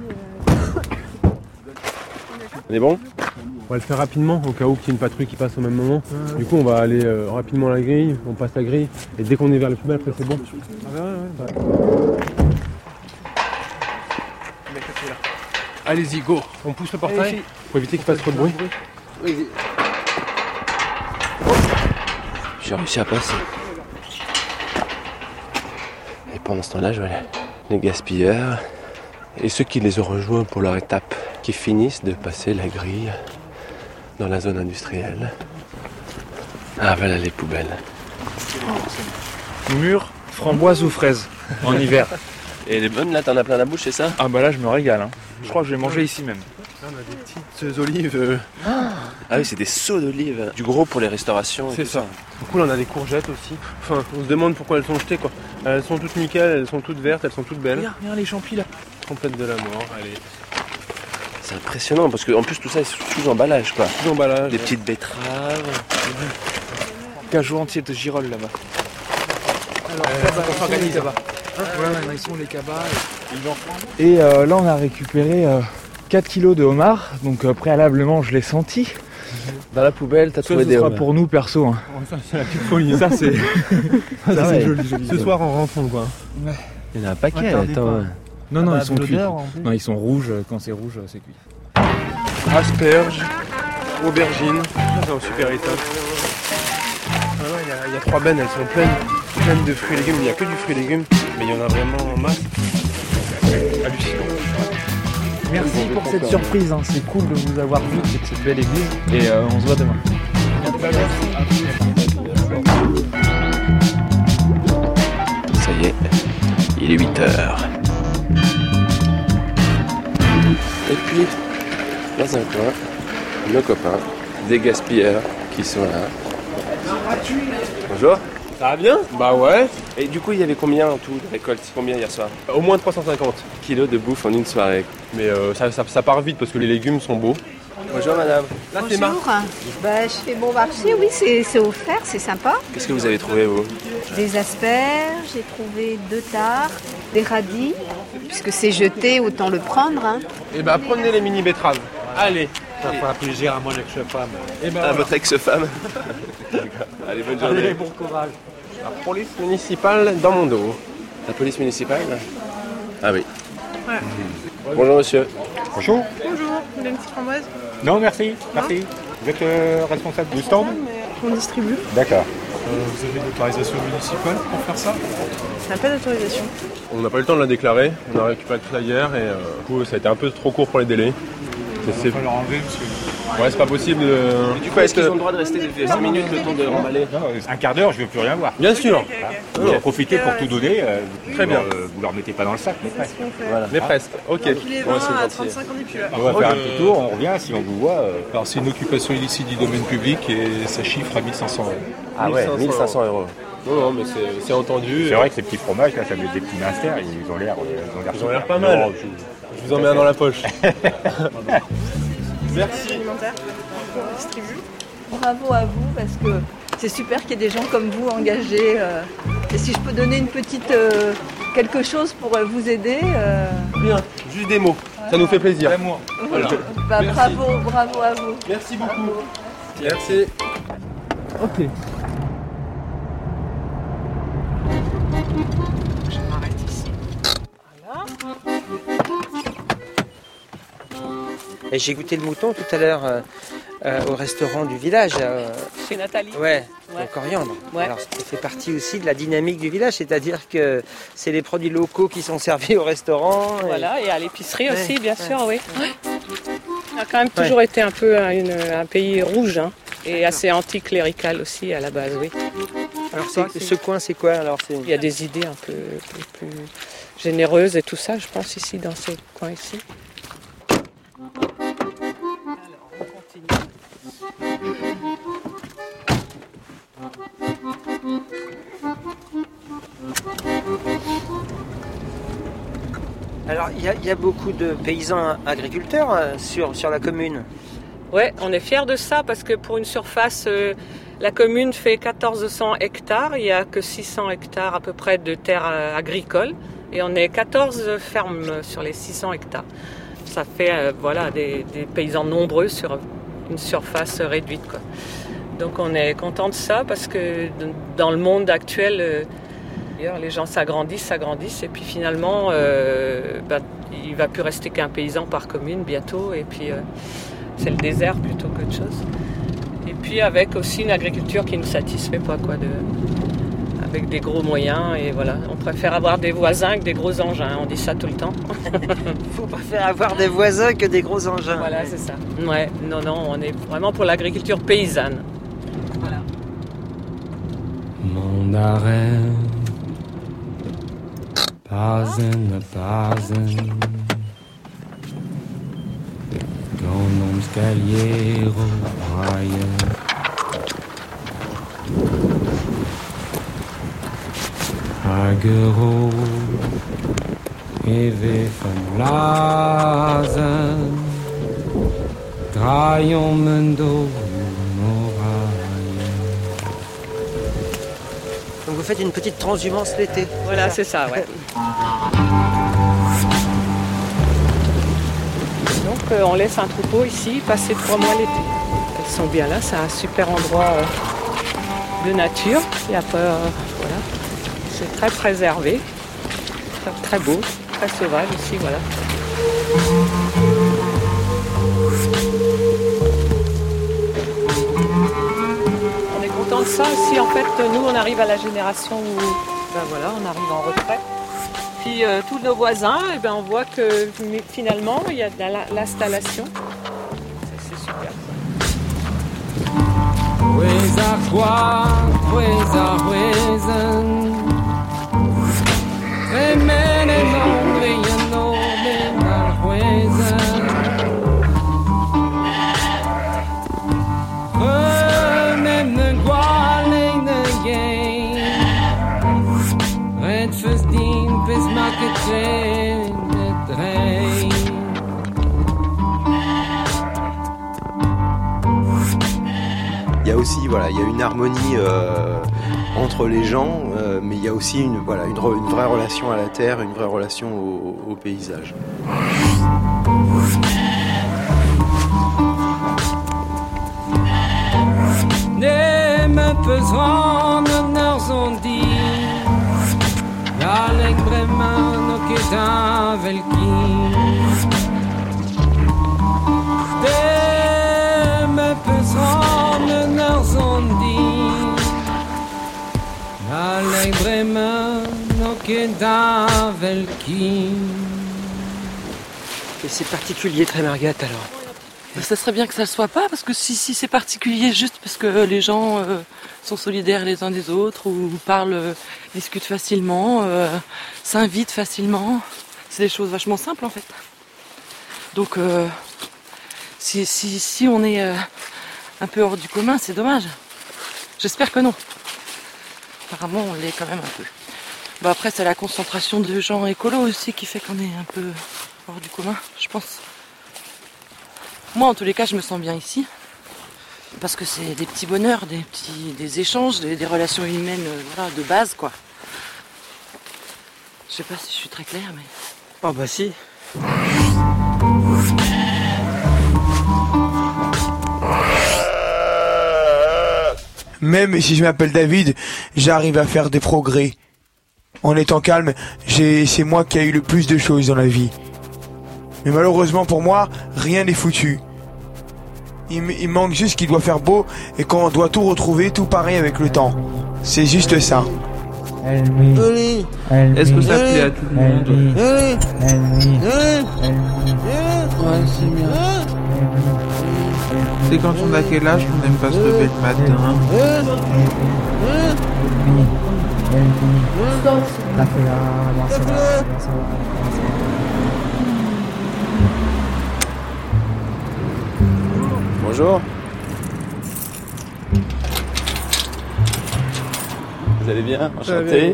On est bon ? On va le faire rapidement au cas où qu'il y ait une patrouille qui passe au même moment. Ah, du coup on va aller euh, rapidement à la grille, on passe la grille et dès qu'on est vers les poubelles après c'est bon. Ah, ouais, ouais, ouais. Allez-y, go. On pousse le portail pour éviter qu'il fasse trop de bruit. Oui. J'ai réussi à passer. Et pendant ce temps-là, je vois les gaspilleurs et ceux qui les ont rejoints pour leur étape, qui finissent de passer la grille dans la zone industrielle. Ah, voilà les poubelles. Mûre, framboise ou fraise, en hiver. Et les bonnes, là, t'en as plein la bouche, c'est ça ? Ah bah là, je me régale. Hein. Je crois que je vais manger ici même. Là, on a des petites olives. Euh... Ah oui, c'est des seaux d'olives. Du gros pour les restaurations. C'est ça. Du coup, là, on a des courgettes aussi. Enfin, on se demande pourquoi elles sont jetées, quoi. Elles sont toutes nickel, elles sont toutes vertes, elles sont toutes belles. Regarde, regarde les champis là. Trompette de la mort, allez. C'est impressionnant parce qu'en plus tout ça est sous emballage, quoi. Sous emballage. Des ouais. petites betteraves. Cajou entier de girolles là-bas. Alors, euh, là-bas, on s'organise là-bas. Hein ouais, ouais, ils sont les cabas. Et, et euh, là, on a récupéré euh, quatre kilos de homards. Donc euh, préalablement, je l'ai senti. Dans la poubelle, t'as trouvé ça, des sera homards. Pour nous, perso. Hein. Oh, ça, c'est la petite folie. Ça, c'est ça, ça, c'est joli, joli. Ce soir, en rentrant, quoi. Ouais. Il y en a un paquet, attends. Ouais. Non, non, ah bah, ils sont cuits. Non, ils sont rouges. Quand c'est rouge, c'est cuit. Asperges, aubergines. C'est un super état. Ah ouais, il y, y a trois bennes, elles sont pleines, pleines de fruits et légumes. Il n'y a que du fruit et légumes, mais il y en a vraiment en masse. Hallucinant. Merci pour cette surprise. Hein. C'est cool de vous avoir vu avec cette belle église. Et euh, on se voit demain. Ça y est, il est huit heures. Et puis, dans un coin, nos copains, des gaspilleurs qui sont là. Bonjour. Ça va bien ? Bah ouais. Et du coup, il y avait combien en tout de récoltes ? Combien hier soir ? Au moins trois cent cinquante kilos de bouffe en une soirée. Mais euh, ça, ça, ça part vite parce que les légumes sont beaux. Bonjour madame. Là, Bonjour. Bah, je fais bon marché, oui, c'est, c'est offert, c'est sympa. Qu'est-ce que vous avez trouvé vous ? Des asperges, j'ai trouvé deux tartes, des radis. Puisque c'est jeté, autant le prendre. Hein. Et bah prenez les mini betteraves. Allez. Ça fera plaisir à mon ex-femme. Et bah, à voilà. votre ex-femme. Allez, bonne journée. Allez, bon courage. La police municipale dans mon dos. La police municipale ? Ah oui. Ouais. Mmh. Bonjour monsieur. Bonjour. Bonjour, vous voulez une petite framboise ? Non, merci. Merci. Vous êtes euh, responsable du stand ? On distribue. D'accord. Euh, vous avez une autorisation municipale pour faire ça ? On n'a pas d'autorisation. On n'a pas eu le temps de la déclarer. On a récupéré tout ça hier et euh, du coup ça a été un peu trop court pour les délais. Il va falloir enlever parce que... Ouais, c'est pas possible. Euh... Du coup, est-ce qu'ils ont le droit de rester cinq minutes le temps de remballer ? Un quart d'heure, je ne veux plus rien voir. Bien sûr. Okay, okay, okay. Okay. Profitez pour tout donner. Euh, Très bien. Euh, vous leur mettez pas dans le sac, mais presque. Voilà. Mais presque. Ok. Il est vingt à trente-cinq, on n'est plus là. On va faire un petit tour, on revient si on vous voit. Euh... Alors c'est une occupation illicite du domaine public et ça chiffre à mille cinq cents euros. Ah ouais, mille cinq cents euros. Non, non, mais c'est, c'est entendu. C'est vrai que ces petits fromages, là, ça met des petits masters, ils ont l'air, ils ont l'air, ils ont l'air pas mal. Non, je... je vous en mets un dans la poche. Merci. On distribue. Bravo à vous parce que c'est super qu'il y ait des gens comme vous engagés. Euh, et si je peux donner une petite euh, quelque chose pour euh, vous aider. Euh... Bien, juste des mots. Ouais. Ça nous fait plaisir. L'amour. Voilà. Bah, bravo, bravo à vous. Merci beaucoup. Bravo. Merci. Ok. Je m'arrête ici. Voilà. Et j'ai goûté le mouton tout à l'heure. Euh, euh, au restaurant du village. Euh, Chez Nathalie. Ouais, Ouais. le coriandre. Ouais. Alors, ça fait partie aussi de la dynamique du village, c'est-à-dire que c'est les produits locaux qui sont servis au restaurant. et- Voilà, et à l'épicerie Ouais, aussi, bien ouais. sûr, oui. On a quand même toujours été un peu un, une- un pays rouge, hein, et assez anticlérical aussi à la base, oui. Alors, c'est- ce coin, c'est quoi alors c'est... Il y a des idées un peu plus, plus généreuses et tout ça, je pense, ici, dans ces coins ici. Alors, il y, a- il y a beaucoup de paysans agriculteurs euh, sur, sur la commune. Ouais, on est fiers de ça parce que pour une surface, euh, la commune fait quatorze cents hectares, il n'y a que six cents hectares à peu près de terres euh, agricoles et on est quatorze fermes sur les six cents hectares. Ça fait euh, voilà, des, des paysans nombreux sur une surface réduite, quoi. Donc on est content de ça parce que dans le monde actuel, euh, d'ailleurs, les gens s'agrandissent, s'agrandissent et puis finalement, euh, bah, il ne va plus rester qu'un paysan par commune bientôt et puis euh, c'est le désert plutôt qu'autre chose. Et puis avec aussi une agriculture qui ne nous satisfait pas, quoi, de, avec des gros moyens et voilà. On préfère avoir des voisins que des gros engins, on dit ça tout le temps. Il faut préférer avoir des voisins que des gros engins. Voilà, c'est ça. Ouais, non, non, on est vraiment pour l'agriculture paysanne. Voilà. Mon arrêt, pas un, pas un. Con un scaliero Brian. Hagero, Eve van Blazen, Draaion Mendo, Donc vous faites une petite transhumance l'été. Voilà, c'est ça, ouais. Donc euh, on laisse un troupeau ici passer trois mois l'été. Ils sont bien là, c'est un super endroit euh, de nature. Il y a pas, euh, voilà. C'est très préservé, très, très beau, très sauvage aussi, voilà. On est content de ça aussi. En fait, nous, on arrive à la génération où, ben voilà, on arrive en retraite. Puis euh, tous nos voisins, eh ben, on voit que finalement, il y a de la- l'installation. C'est c'est super. Huesa qua, huesa huesan. Remene nombre y no me mal huesan. Remene guale ne game. Red first din pes market de train. Il y a aussi, voilà, il y a une harmonie euh, entre les gens, euh, mais il y a aussi une, voilà, une, re- une vraie relation à la terre, une vraie relation au, au paysage. Nehme pesron narzondi. Lalek bremano keda velki. Nehme pesron narzondi. Lalek bremano keda velki. Et c'est particulier, très Margate alors. Ça serait bien que ça le soit pas, parce que si, si c'est particulier juste parce que les gens euh, sont solidaires les uns des autres, ou parlent, euh, discutent facilement, euh, s'invitent facilement, c'est des choses vachement simples en fait. Donc euh, si, si, si on est euh, un peu hors du commun, c'est dommage. J'espère que non. Apparemment on l'est quand même un peu. Bon, après c'est la concentration de gens écolos aussi qui fait qu'on est un peu hors du commun, je pense. Moi, en tous les cas, je me sens bien ici. Parce que c'est des petits bonheurs, des petits des échanges, des, des relations humaines euh, voilà, de base, quoi. Je sais pas si je suis très claire, mais... Oh bah si. Même si je m'appelle David, j'arrive à faire des progrès. En étant calme, j'ai, c'est moi qui ai eu le plus de choses dans la vie. Mais malheureusement pour moi, rien n'est foutu. Il, il manque juste qu'il doit faire beau et qu'on doit tout retrouver, tout pareil avec le temps. C'est juste ça. Est-ce que ça plaît à tout le monde? Ouais, c'est bien. C'est quand on a quel âge qu'on n'aime pas se lever le matin? Bonjour. Vous allez bien? Enchanté.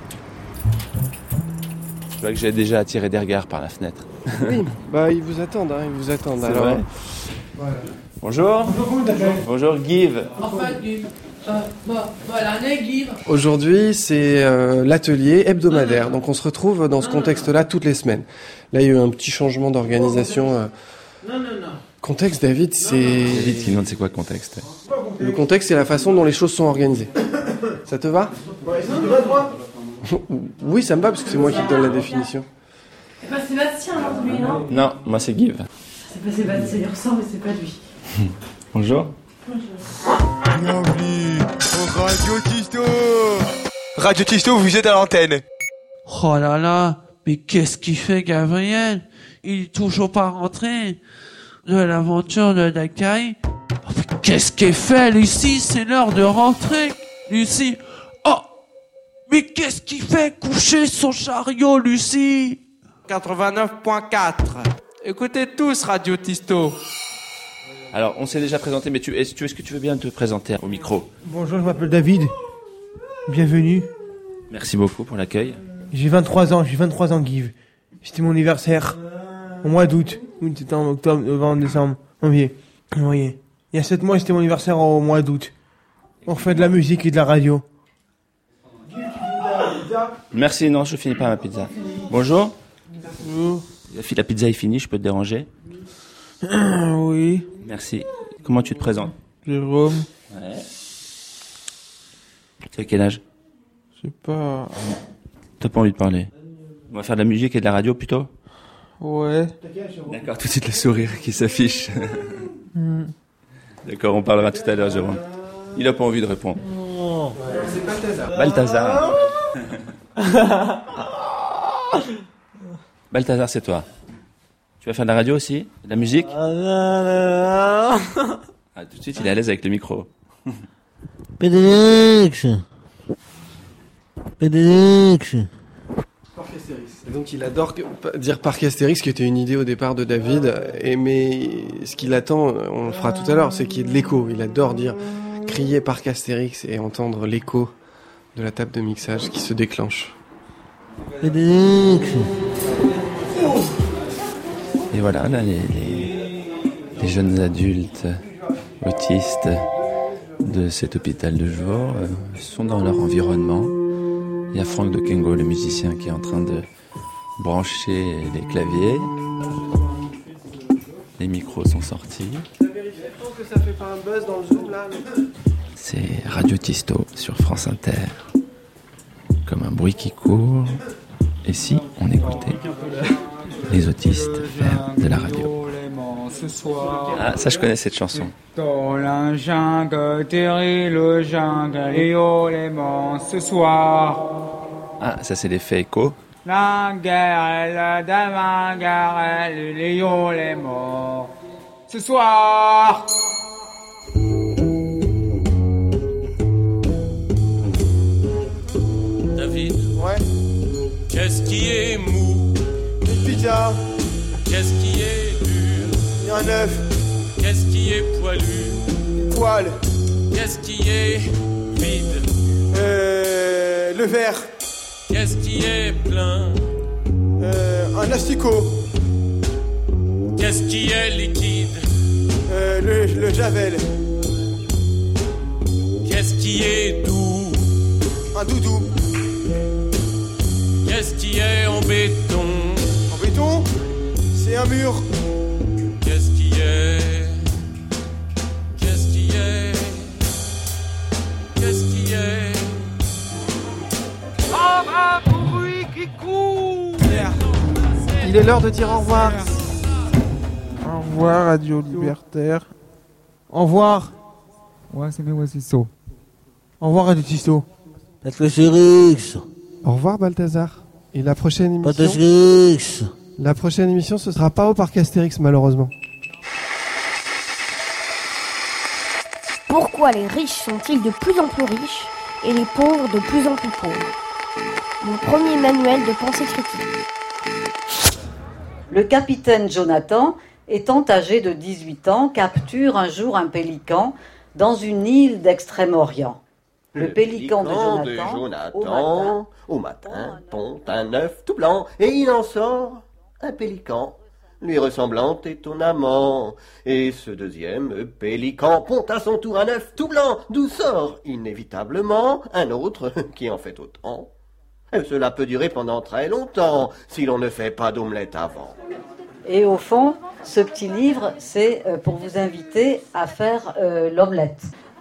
Je vois que j'ai déjà attiré des regards par la fenêtre. Oui, bah ils vous attendent, hein, ils vous attendent. C'est alors. vrai. Voilà. Bonjour. Bonjour, Give. Enfin, Give. Euh, bon, voilà, Give. Aujourd'hui, c'est euh, l'atelier hebdomadaire. Donc on se retrouve dans ce contexte-là toutes les semaines. Là, il y a eu un petit changement d'organisation. Euh... Non, non, non. Contexte, David, c'est... David qui demande c'est quoi le contexte? Le contexte, c'est la façon dont les choses sont organisées. Ça te va? Oui, ça me va, parce que c'est moi qui te donne la définition. C'est pas Sébastien, lui, non? Non, moi c'est Give. C'est pas Sébastien, il ressemble, mais c'est pas lui. Bonjour. Bienvenue au Radio Tisto. Radio Tisto, vous êtes à l'antenne. Oh là là, mais qu'est-ce qu'il fait, Gabriel? Il est toujours pas rentré de l'aventure de Dakar. Oh, mais qu'est-ce qu'elle fait, Lucie? C'est l'heure de rentrer, Lucie. Oh, mais qu'est-ce qu'il fait coucher son chariot, Lucie? quatre-vingt-neuf virgule quatre. Écoutez tous Radio Tisto. Alors, on s'est déjà présenté, mais tu, est-ce, est-ce que tu veux bien te présenter au micro? Bonjour, je m'appelle David. Bienvenue. Merci beaucoup pour l'accueil. J'ai vingt-trois ans, j'ai vingt-trois ans, Give. C'était mon anniversaire au mois d'août. Août, septembre, octobre, novembre, décembre, janvier. Vous voyez. Il y a sept mois, c'était mon anniversaire au mois d'août. On fait de la musique et de la radio. Merci, non, je finis pas ma pizza. Bonjour. Bonjour. La pizza est finie, je peux te déranger? Oui. Merci. Comment tu te présentes? Jérôme. Ouais. Tu as quel âge? Je sais pas. T'as pas envie de parler? On va faire de la musique et de la radio plutôt? Ouais. D'accord, tout de suite le sourire qui s'affiche. Mm. D'accord, on parlera tout à l'heure, Jérôme. Il a pas envie de répondre. Oh. C'est Balthazar. Balthazar. Balthazar, c'est toi. Tu vas faire de la radio aussi? De la musique? Ah, tout de suite, il est à l'aise avec le micro. P D X. P D X. Parc Astérix. Et donc il adore dire Parc Astérix, qui était une idée au départ de David. Et mais ce qu'il attend, on le fera tout à l'heure, c'est qu'il y ait de l'écho. Il adore dire crier Parc Astérix et entendre l'écho de la table de mixage qui se déclenche. P D X. Et voilà, là, les, les, les jeunes adultes autistes de cet hôpital de jour euh, sont dans leur environnement. Il y a Franck de Kengo, le musicien, qui est en train de brancher les claviers. Les micros sont sortis. Que ça fait pas un buzz dans le zoom, là. C'est Radio Tisto sur France Inter. Comme un bruit qui court. Et si on écoutait les autistes faire de la radio? Ah, ça je connais cette chanson. Dans la jungle, terri le jungle, les hauts les monts ce soir. Ah, ça c'est l'effet écho. La guerre, la dame, guerre, les hauts les monts ce soir. David. Ouais. Qu'est-ce qui est mou? Une pizza. Qu'est-ce qui est dur? Et un œuf. Qu'est-ce qui est poilu? Poil. Qu'est-ce qui est vide? Euh, le verre. Qu'est-ce qui est plein? Euh, un asticot. Qu'est-ce qui est liquide? Euh, le, le javel. Qu'est-ce qui est doux? Un doudou. Qu'est-ce qui est en béton? En béton? C'est un mur. Qu'est-ce qui est? Qu'est-ce qui est? Qu'est-ce qui est? Ah, un bruit qui court. Il est l'heure de dire au revoir. Au revoir, Radio Libertaire. Au revoir. Ouais, c'est bien, ouais, c'est ça. Au revoir, Radio Tisto. Astérix. Au revoir, Balthazar. Et la prochaine émission... Astérix. La prochaine émission, ce sera pas au parc Astérix, malheureusement. Pourquoi les riches sont-ils de plus en plus riches et les pauvres de plus en plus pauvres? Mon premier manuel de pensée critique. Le capitaine Jonathan, étant âgé de dix-huit ans, capture un jour un pélican dans une île d'Extrême-Orient. Le, Le pélican, pélican de Jonathan, de Jonathan au matin, au matin pond un œuf tout blanc et il en sort un pélican, lui ressemblant étonnamment. Et ce deuxième pélican pond à son tour un œuf tout blanc, d'où sort inévitablement un autre qui en fait autant. Et cela peut durer pendant très longtemps si l'on ne fait pas d'omelette avant. Et au fond, ce petit livre, c'est pour vous inviter à faire euh, l'omelette.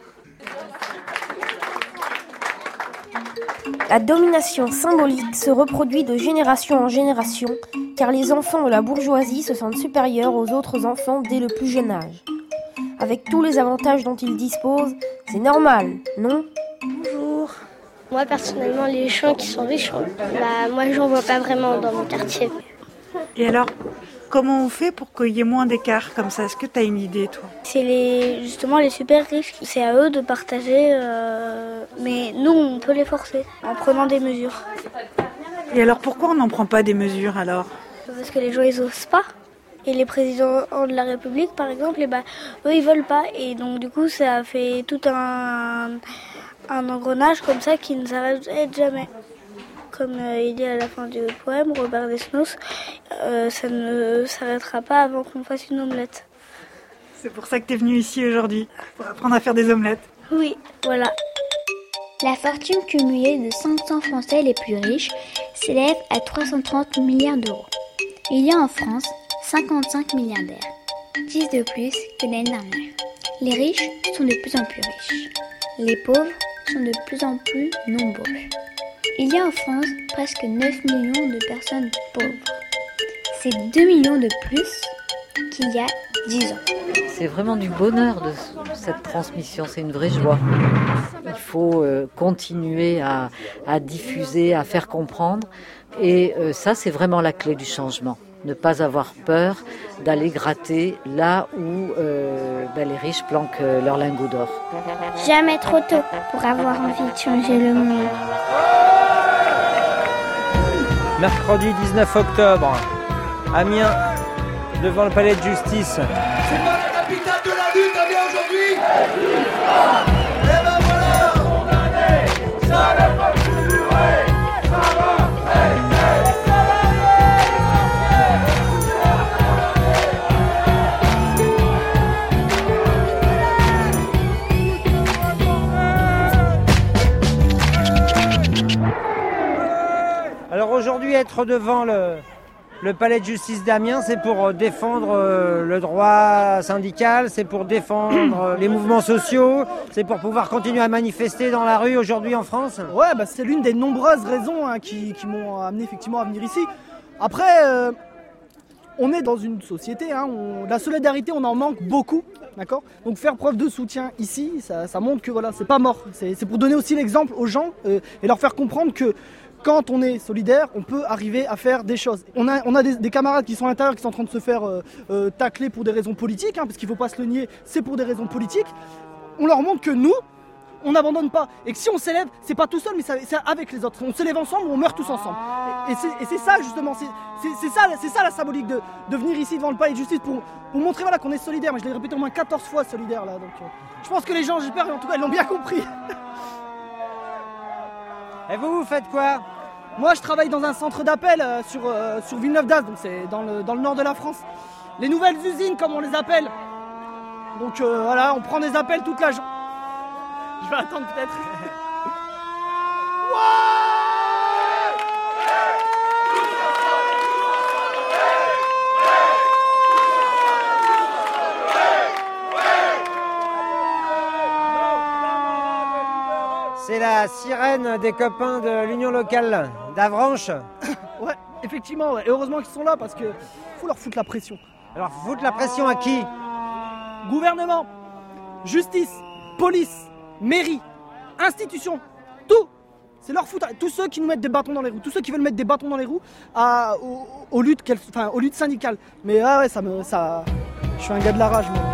La domination symbolique se reproduit de génération en génération, car les enfants de la bourgeoisie se sentent supérieurs aux autres enfants dès le plus jeune âge. Avec tous les avantages dont ils disposent, c'est normal, non ? Bonjour. Moi, personnellement, les gens qui sont riches, bah, moi, j'en vois pas vraiment dans mon quartier. Et alors, comment on fait pour qu'il y ait moins d'écart comme ça? Est-ce que tu as une idée, toi? C'est les, justement les super riches. C'est à eux de partager, euh, mais nous, on peut les forcer en prenant des mesures. Et alors, pourquoi on n'en prend pas des mesures, alors? Parce que les gens, ils osent pas. Et les présidents de la République, par exemple, eh ben, eux, ils veulent pas. Et donc, du coup, ça fait tout un... un engrenage comme ça qui ne s'arrête jamais. Comme euh, il dit à la fin du poème, Robert Desnos, euh, ça ne s'arrêtera pas avant qu'on fasse une omelette. C'est pour ça que tu es venu ici aujourd'hui, pour apprendre à faire des omelettes. Oui, voilà. La fortune cumulée de cinq cents Français les plus riches s'élève à trois cent trente milliards d'euros. Il y a en France cinquante-cinq milliardaires, dix de plus que l'année dernière. Les riches sont de plus en plus riches. Les pauvres sont de plus en plus nombreux. Il y a en France presque neuf millions de personnes pauvres. C'est deux millions de plus qu'il y a dix ans. C'est vraiment du bonheur de cette transmission, c'est une vraie joie. Il faut euh, continuer à, à diffuser, à faire comprendre. Et euh, ça, c'est vraiment la clé du changement. Ne pas avoir peur d'aller gratter là où euh, ben les riches planquent euh, leurs lingots d'or. Jamais trop tôt pour avoir envie de changer le monde. Mercredi dix-neuf octobre, Amiens, devant le palais de justice. C'est pas la capitale de la lutte, Amiens, aujourd'hui. Et ben voilà, condamné, ça ne peut plus durer, ça va péter. Alors aujourd'hui, être devant le, le palais de justice d'Amiens, c'est pour défendre euh, le droit syndical, c'est pour défendre euh, les mouvements sociaux, c'est pour pouvoir continuer à manifester dans la rue aujourd'hui en France. Ouais, bah, c'est l'une des nombreuses raisons hein, qui, qui m'ont amené effectivement à venir ici. Après, euh, on est dans une société, hein, on, la solidarité, on en manque beaucoup, d'accord ? Donc faire preuve de soutien ici, ça, ça montre que voilà, c'est pas mort. C'est, c'est pour donner aussi l'exemple aux gens euh, et leur faire comprendre que quand on est solidaire, on peut arriver à faire des choses. On a, on a des, des camarades qui sont à l'intérieur, qui sont en train de se faire euh, euh, tacler pour des raisons politiques, hein, parce qu'il ne faut pas se le nier, c'est pour des raisons politiques. On leur montre que nous, on n'abandonne pas. Et que si on s'élève, c'est pas tout seul, mais c'est avec les autres. On s'élève ensemble, on meurt tous ensemble. Et, et, c'est, et c'est ça justement, c'est, c'est, c'est, ça, c'est ça la symbolique de, de venir ici devant le palais de justice pour, pour montrer voilà, qu'on est solidaire. Mais je l'ai répété au moins quatorze fois solidaire là. Donc, euh, je pense que les gens, j'espère, en tout cas, ils l'ont bien compris. Et vous, vous faites quoi ? Moi, je travaille dans un centre d'appel euh, sur, euh, sur Villeneuve-d'Ascq, donc c'est dans le, dans le nord de la France. Les nouvelles usines, comme on les appelle. Donc euh, voilà, on prend des appels toute la journée. Je vais attendre peut-être. C'est la sirène des copains de l'union locale d'Avranches. Ouais, effectivement, ouais. Et heureusement qu'ils sont là parce que faut leur foutre la pression. Alors foutre la pression à qui ? Gouvernement. justice, police, mairie, institution, tout. C'est leur foutre. Tous ceux qui nous mettent des bâtons dans les roues, tous ceux qui veulent mettre des bâtons dans les roues à, aux, aux, luttes, enfin, aux luttes syndicales. Mais ah ouais, ça me, ça, je suis un gars de la rage, moi.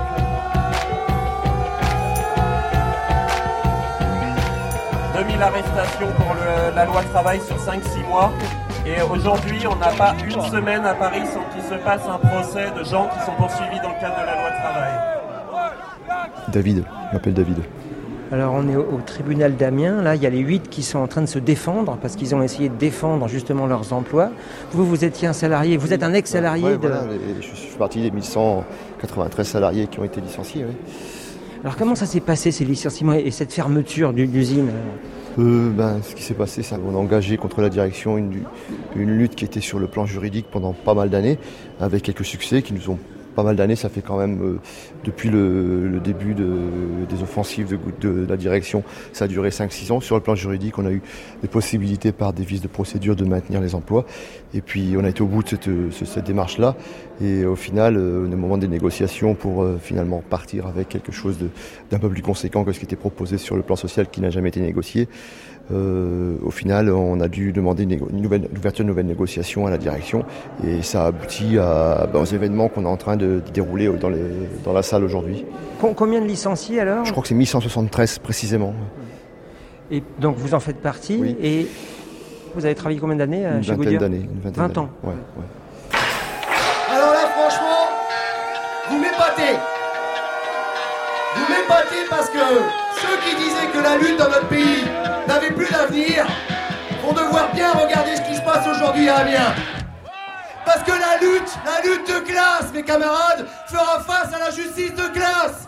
deux mille arrestations pour le, la loi travail sur cinq six mois. Et aujourd'hui, on n'a pas une semaine à Paris sans qu'il se passe un procès de gens qui sont poursuivis dans le cadre de la loi travail. David, je m'appelle David. Alors on est au, au tribunal d'Amiens, là il y a les huit qui sont en train de se défendre parce qu'ils ont essayé de défendre justement leurs emplois. Vous, vous étiez un salarié, vous êtes un ex-salarié ouais, de... Voilà, les, je suis partie des mille cent quatre-vingt-treize salariés qui ont été licenciés. Oui. Alors comment ça s'est passé ces licenciements et cette fermeture d'usine? euh, ben, Ce qui s'est passé, c'est qu'on a engagé contre la direction une, une lutte qui était sur le plan juridique pendant pas mal d'années, avec quelques succès qui nous ont pas mal d'années, ça fait quand même, euh, depuis le, le début de, des offensives de, de, de la direction, ça a duré cinq six ans. Sur le plan juridique, on a eu des possibilités par des vices de procédure de maintenir les emplois. Et puis on a été au bout de cette, cette démarche-là. Et au final, euh, au moment des négociations pour euh, finalement partir avec quelque chose de, d'un peu plus conséquent que ce qui était proposé sur le plan social qui n'a jamais été négocié, Euh, au final, on a dû demander une, une nouvelle, l'ouverture de nouvelles négociations à la direction et ça a abouti à, ben, aux événements qu'on est en train de, de dérouler dans, les, dans la salle aujourd'hui. Combien de licenciés alors? Je crois que c'est mille cent soixante-treize précisément. Et donc vous en faites partie. Oui. Et vous avez travaillé combien d'années une chez vingtaine Goodyear? d'années, une vingtaine vingt d'années. ans. Ouais, ouais. Alors là, franchement, vous m'épatez. Vous m'épatez parce que ceux qui disaient que la lutte dans notre pays n'avait plus d'avenir vont devoir bien regarder ce qui se passe aujourd'hui à Amiens. Parce que la lutte, la lutte de classe, mes camarades, fera face à la justice de classe.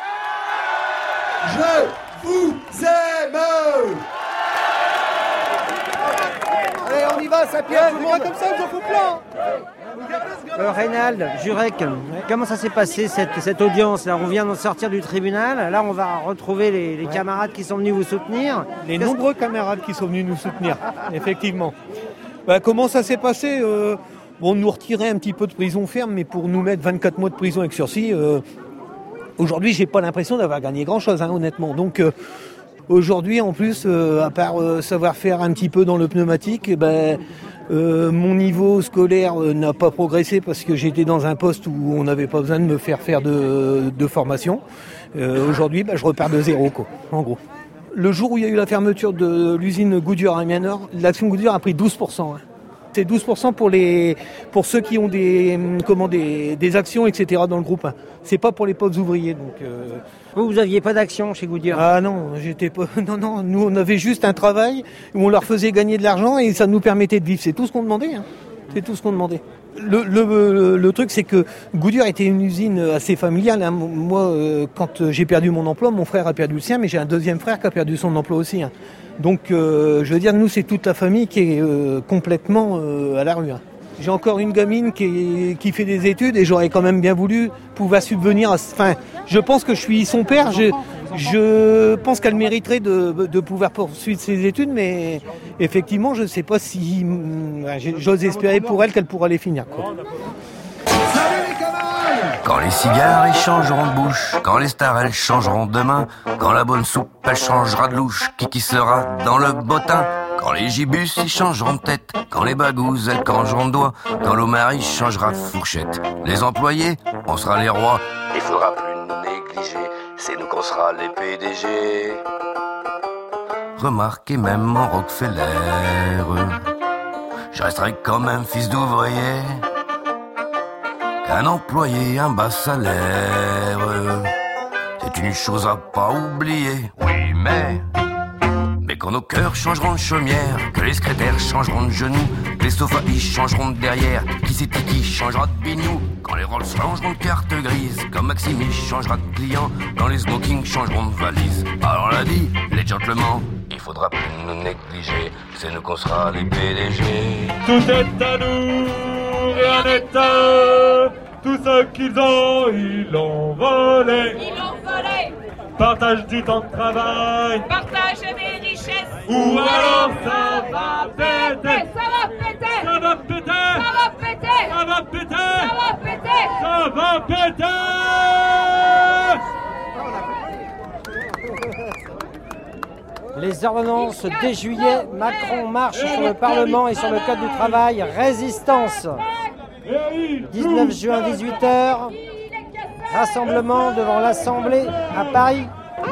Je vous aime. Allez, on y va, Saint-Pierre, tout le monde comme ça, vous en faites plein. Euh, Reynald, Jurek, comment ça s'est passé cette, cette audience là? On vient de sortir du tribunal, là on va retrouver les, les Ouais. camarades qui sont venus vous soutenir. Les Qu'est-ce- nombreux camarades qui sont venus nous soutenir, effectivement. Bah, comment ça s'est passé euh, Bon, on nous retirait un petit peu de prison ferme, mais pour nous mettre vingt-quatre mois de prison avec sursis, euh, aujourd'hui j'ai pas l'impression d'avoir gagné grand-chose, hein, honnêtement. Donc euh, aujourd'hui en plus, euh, à part euh, savoir faire un petit peu dans le pneumatique, eh ben, euh, mon niveau scolaire euh, n'a pas progressé parce que j'étais dans un poste où on n'avait pas besoin de me faire faire de, de formation. Euh, aujourd'hui, bah, je repars de zéro, quoi, en gros. Le jour où il y a eu la fermeture de l'usine Goodyear à Amiens Nord, l'action Goodyear a pris douze pour cent. Hein. C'est douze pour cent pour, les, pour ceux qui ont des, comment, des, des actions, et cetera dans le groupe. Hein. C'est pas pour les pauvres ouvriers. Donc, euh... Vous, vous aviez pas d'action chez Goodyear? Ah non, j'étais pas. Non, non, nous on avait juste un travail où on leur faisait gagner de l'argent et ça nous permettait de vivre. C'est tout ce qu'on demandait. Hein. C'est tout ce qu'on demandait. Le, le, le, le truc, c'est que Goodyear était une usine assez familiale. Hein. Moi, euh, quand j'ai perdu mon emploi, mon frère a perdu le sien, mais j'ai un deuxième frère qui a perdu son emploi aussi. Hein. Donc, euh, je veux dire, nous, c'est toute la famille qui est euh, complètement euh, à la rue. Hein. J'ai encore une gamine qui, est, qui fait des études et j'aurais quand même bien voulu pouvoir subvenir à... Enfin, je pense que je suis son père. Je, je pense qu'elle mériterait de, de pouvoir poursuivre ses études, mais effectivement, je ne sais pas si... J'ose espérer pour elle qu'elle pourra les finir, quoi. Quand les cigares ils changeront de bouche, quand les stars elles changeront de main, quand la bonne soupe elle changera de louche, qui qui sera dans le bottin, quand les gibus ils changeront de tête, quand les bagouzes elles changeront de doigts, quand l'Omar il changera de fourchette, les employés on sera les rois, il faudra plus nous négliger, c'est nous qu'on sera les P D G. Remarquez même en Rockefeller, je resterai quand même fils d'ouvrier. Qu'un employé, un bas salaire, c'est une chose à pas oublier. Oui, mais, mais quand nos cœurs changeront de chaumière, que les secrétaires changeront de genoux, que les sofas y changeront de derrière, qui c'est qui changera de bignou, quand les Rolls changeront de carte grise, quand Maxime y changera de client, quand les smokings changeront de valise. Alors on l'a dit, les gentlemen, il faudra plus nous négliger, c'est nous qu'on sera les P D G. Tout est à nous, rien n'est à eux. Tout ce qu'ils ont, ils l'ont volé. Ils l'ont volé. Partage du temps de travail. Partage des richesses. Ou alors ça va péter. Ça va péter. Ça va péter. Ça va péter. Ça va péter. Ça va péter. Ça va péter. les ordonnances dès juillet. Macron marche sur le Parlement et sur le Code du travail. Résistance. dix-neuf juin, dix-huit heures. Rassemblement devant l'Assemblée à Paris.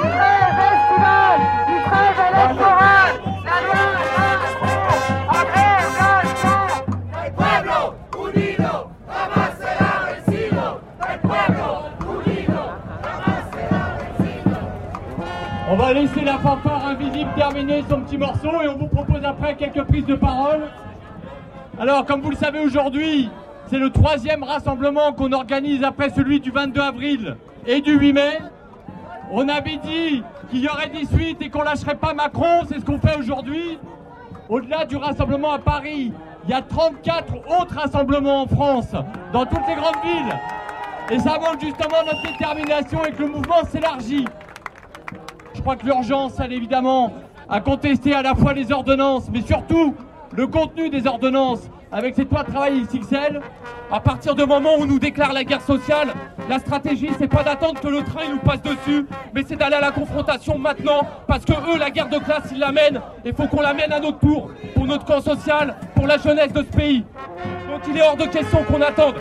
On va laisser la fanfare invisible terminer son petit morceau et on vous propose après quelques prises de parole. Alors, comme vous le savez aujourd'hui, c'est le troisième rassemblement qu'on organise après celui du vingt-deux avril et du huit mai. On avait dit qu'il y aurait des suites et qu'on lâcherait pas Macron, c'est ce qu'on fait aujourd'hui. Au-delà du rassemblement à Paris, il y a trente-quatre autres rassemblements en France, dans toutes les grandes villes. Et ça montre justement notre détermination et que le mouvement s'élargit. Je crois que l'urgence, elle évidemment, à contester à la fois les ordonnances, mais surtout le contenu des ordonnances avec cette loi de travail X X L. À partir du moment où on nous déclare la guerre sociale, la stratégie, c'est pas d'attendre que le train il nous passe dessus, mais c'est d'aller à la confrontation maintenant, parce que eux, la guerre de classe, ils la mènent, et faut qu'on la mène à notre tour, pour notre camp social, pour la jeunesse de ce pays. Donc il est hors de question qu'on attende.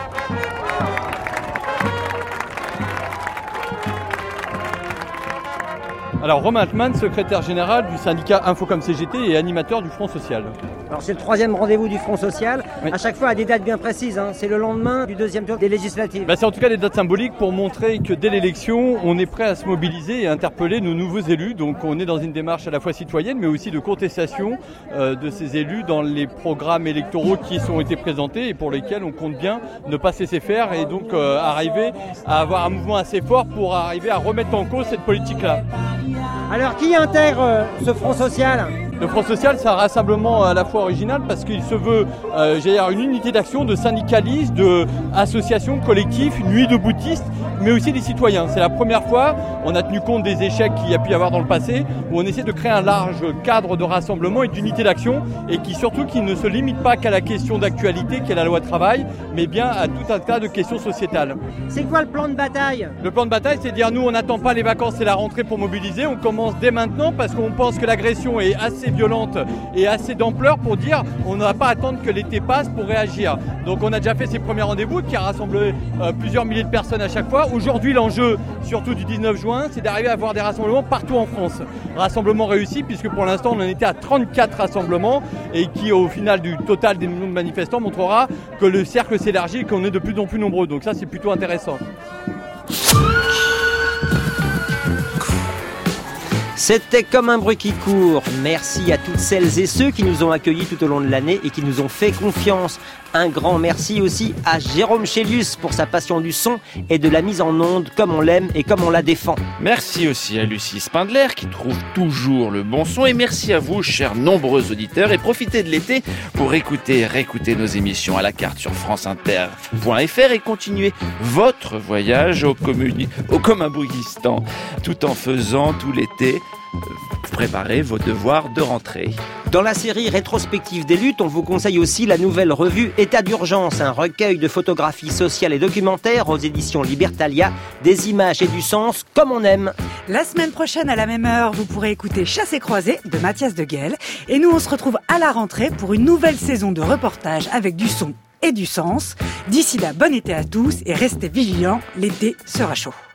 Alors Romain Altman, secrétaire général du syndicat Infocom C G T et animateur du Front Social. Alors c'est le troisième rendez-vous du Front Social, oui. À chaque fois à des dates bien précises, hein. C'est le lendemain du deuxième tour des législatives. Bah, c'est en tout cas des dates symboliques pour montrer que dès l'élection, on est prêt à se mobiliser et à interpeller nos nouveaux élus. Donc on est dans une démarche à la fois citoyenne mais aussi de contestation euh, de ces élus dans les programmes électoraux qui ont été présentés et pour lesquels on compte bien ne pas se laisser faire et donc euh, arriver à avoir un mouvement assez fort pour arriver à remettre en cause cette politique-là. Alors qui intègre euh, ce Front Social ? Le Front Social, c'est un rassemblement à la fois original parce qu'il se veut euh, j'ai dire, une unité d'action de syndicalistes, d'associations, collectifs, une nuit de boutistes, mais aussi des citoyens. C'est la première fois, on a tenu compte des échecs qu'il y a pu y avoir dans le passé, où on essaie de créer un large cadre de rassemblement et d'unité d'action, et qui surtout qui ne se limite pas qu'à la question d'actualité, qui est la loi de travail, mais bien à tout un tas de questions sociétales. C'est quoi le plan de bataille ? Le plan de bataille, c'est de dire nous, on n'attend pas les vacances et la rentrée pour mobiliser, on commence dès maintenant parce qu'on pense que l'agression est assez violente et assez d'ampleur pour dire on ne va pas attendre que l'été passe pour réagir. Donc on a déjà fait ces premiers rendez-vous qui a rassemblé euh, plusieurs milliers de personnes à chaque fois. Aujourd'hui l'enjeu, surtout du dix-neuf juin, c'est d'arriver à avoir des rassemblements partout en France. Rassemblements réussis puisque pour l'instant on en était à trente-quatre rassemblements et qui au final du total des millions de manifestants montrera que le cercle s'élargit et qu'on est de plus en plus nombreux. Donc ça c'est plutôt intéressant. C'était Comme un bruit qui court. Merci à toutes celles et ceux qui nous ont accueillis tout au long de l'année et qui nous ont fait confiance. Un grand merci aussi à Jérôme Chélius pour sa passion du son et de la mise en onde comme on l'aime et comme on la défend. Merci aussi à Lucie Spindler qui trouve toujours le bon son et merci à vous, chers nombreux auditeurs, et profitez de l'été pour écouter et réécouter nos émissions à la carte sur franceinter point f r et continuer votre voyage au, communi- au Commun-Bourguistan tout en faisant tout l'été préparez vos devoirs de rentrée. Dans la série rétrospective des luttes, on vous conseille aussi la nouvelle revue État d'urgence, un recueil de photographies sociales et documentaires aux éditions Libertalia, des images et du sens comme on aime. La semaine prochaine à la même heure, vous pourrez écouter Chasse et croisée de Mathias de Guel. Et nous, on se retrouve à la rentrée pour une nouvelle saison de reportages avec du son et du sens. D'ici là, bon été à tous et restez vigilants, l'été sera chaud.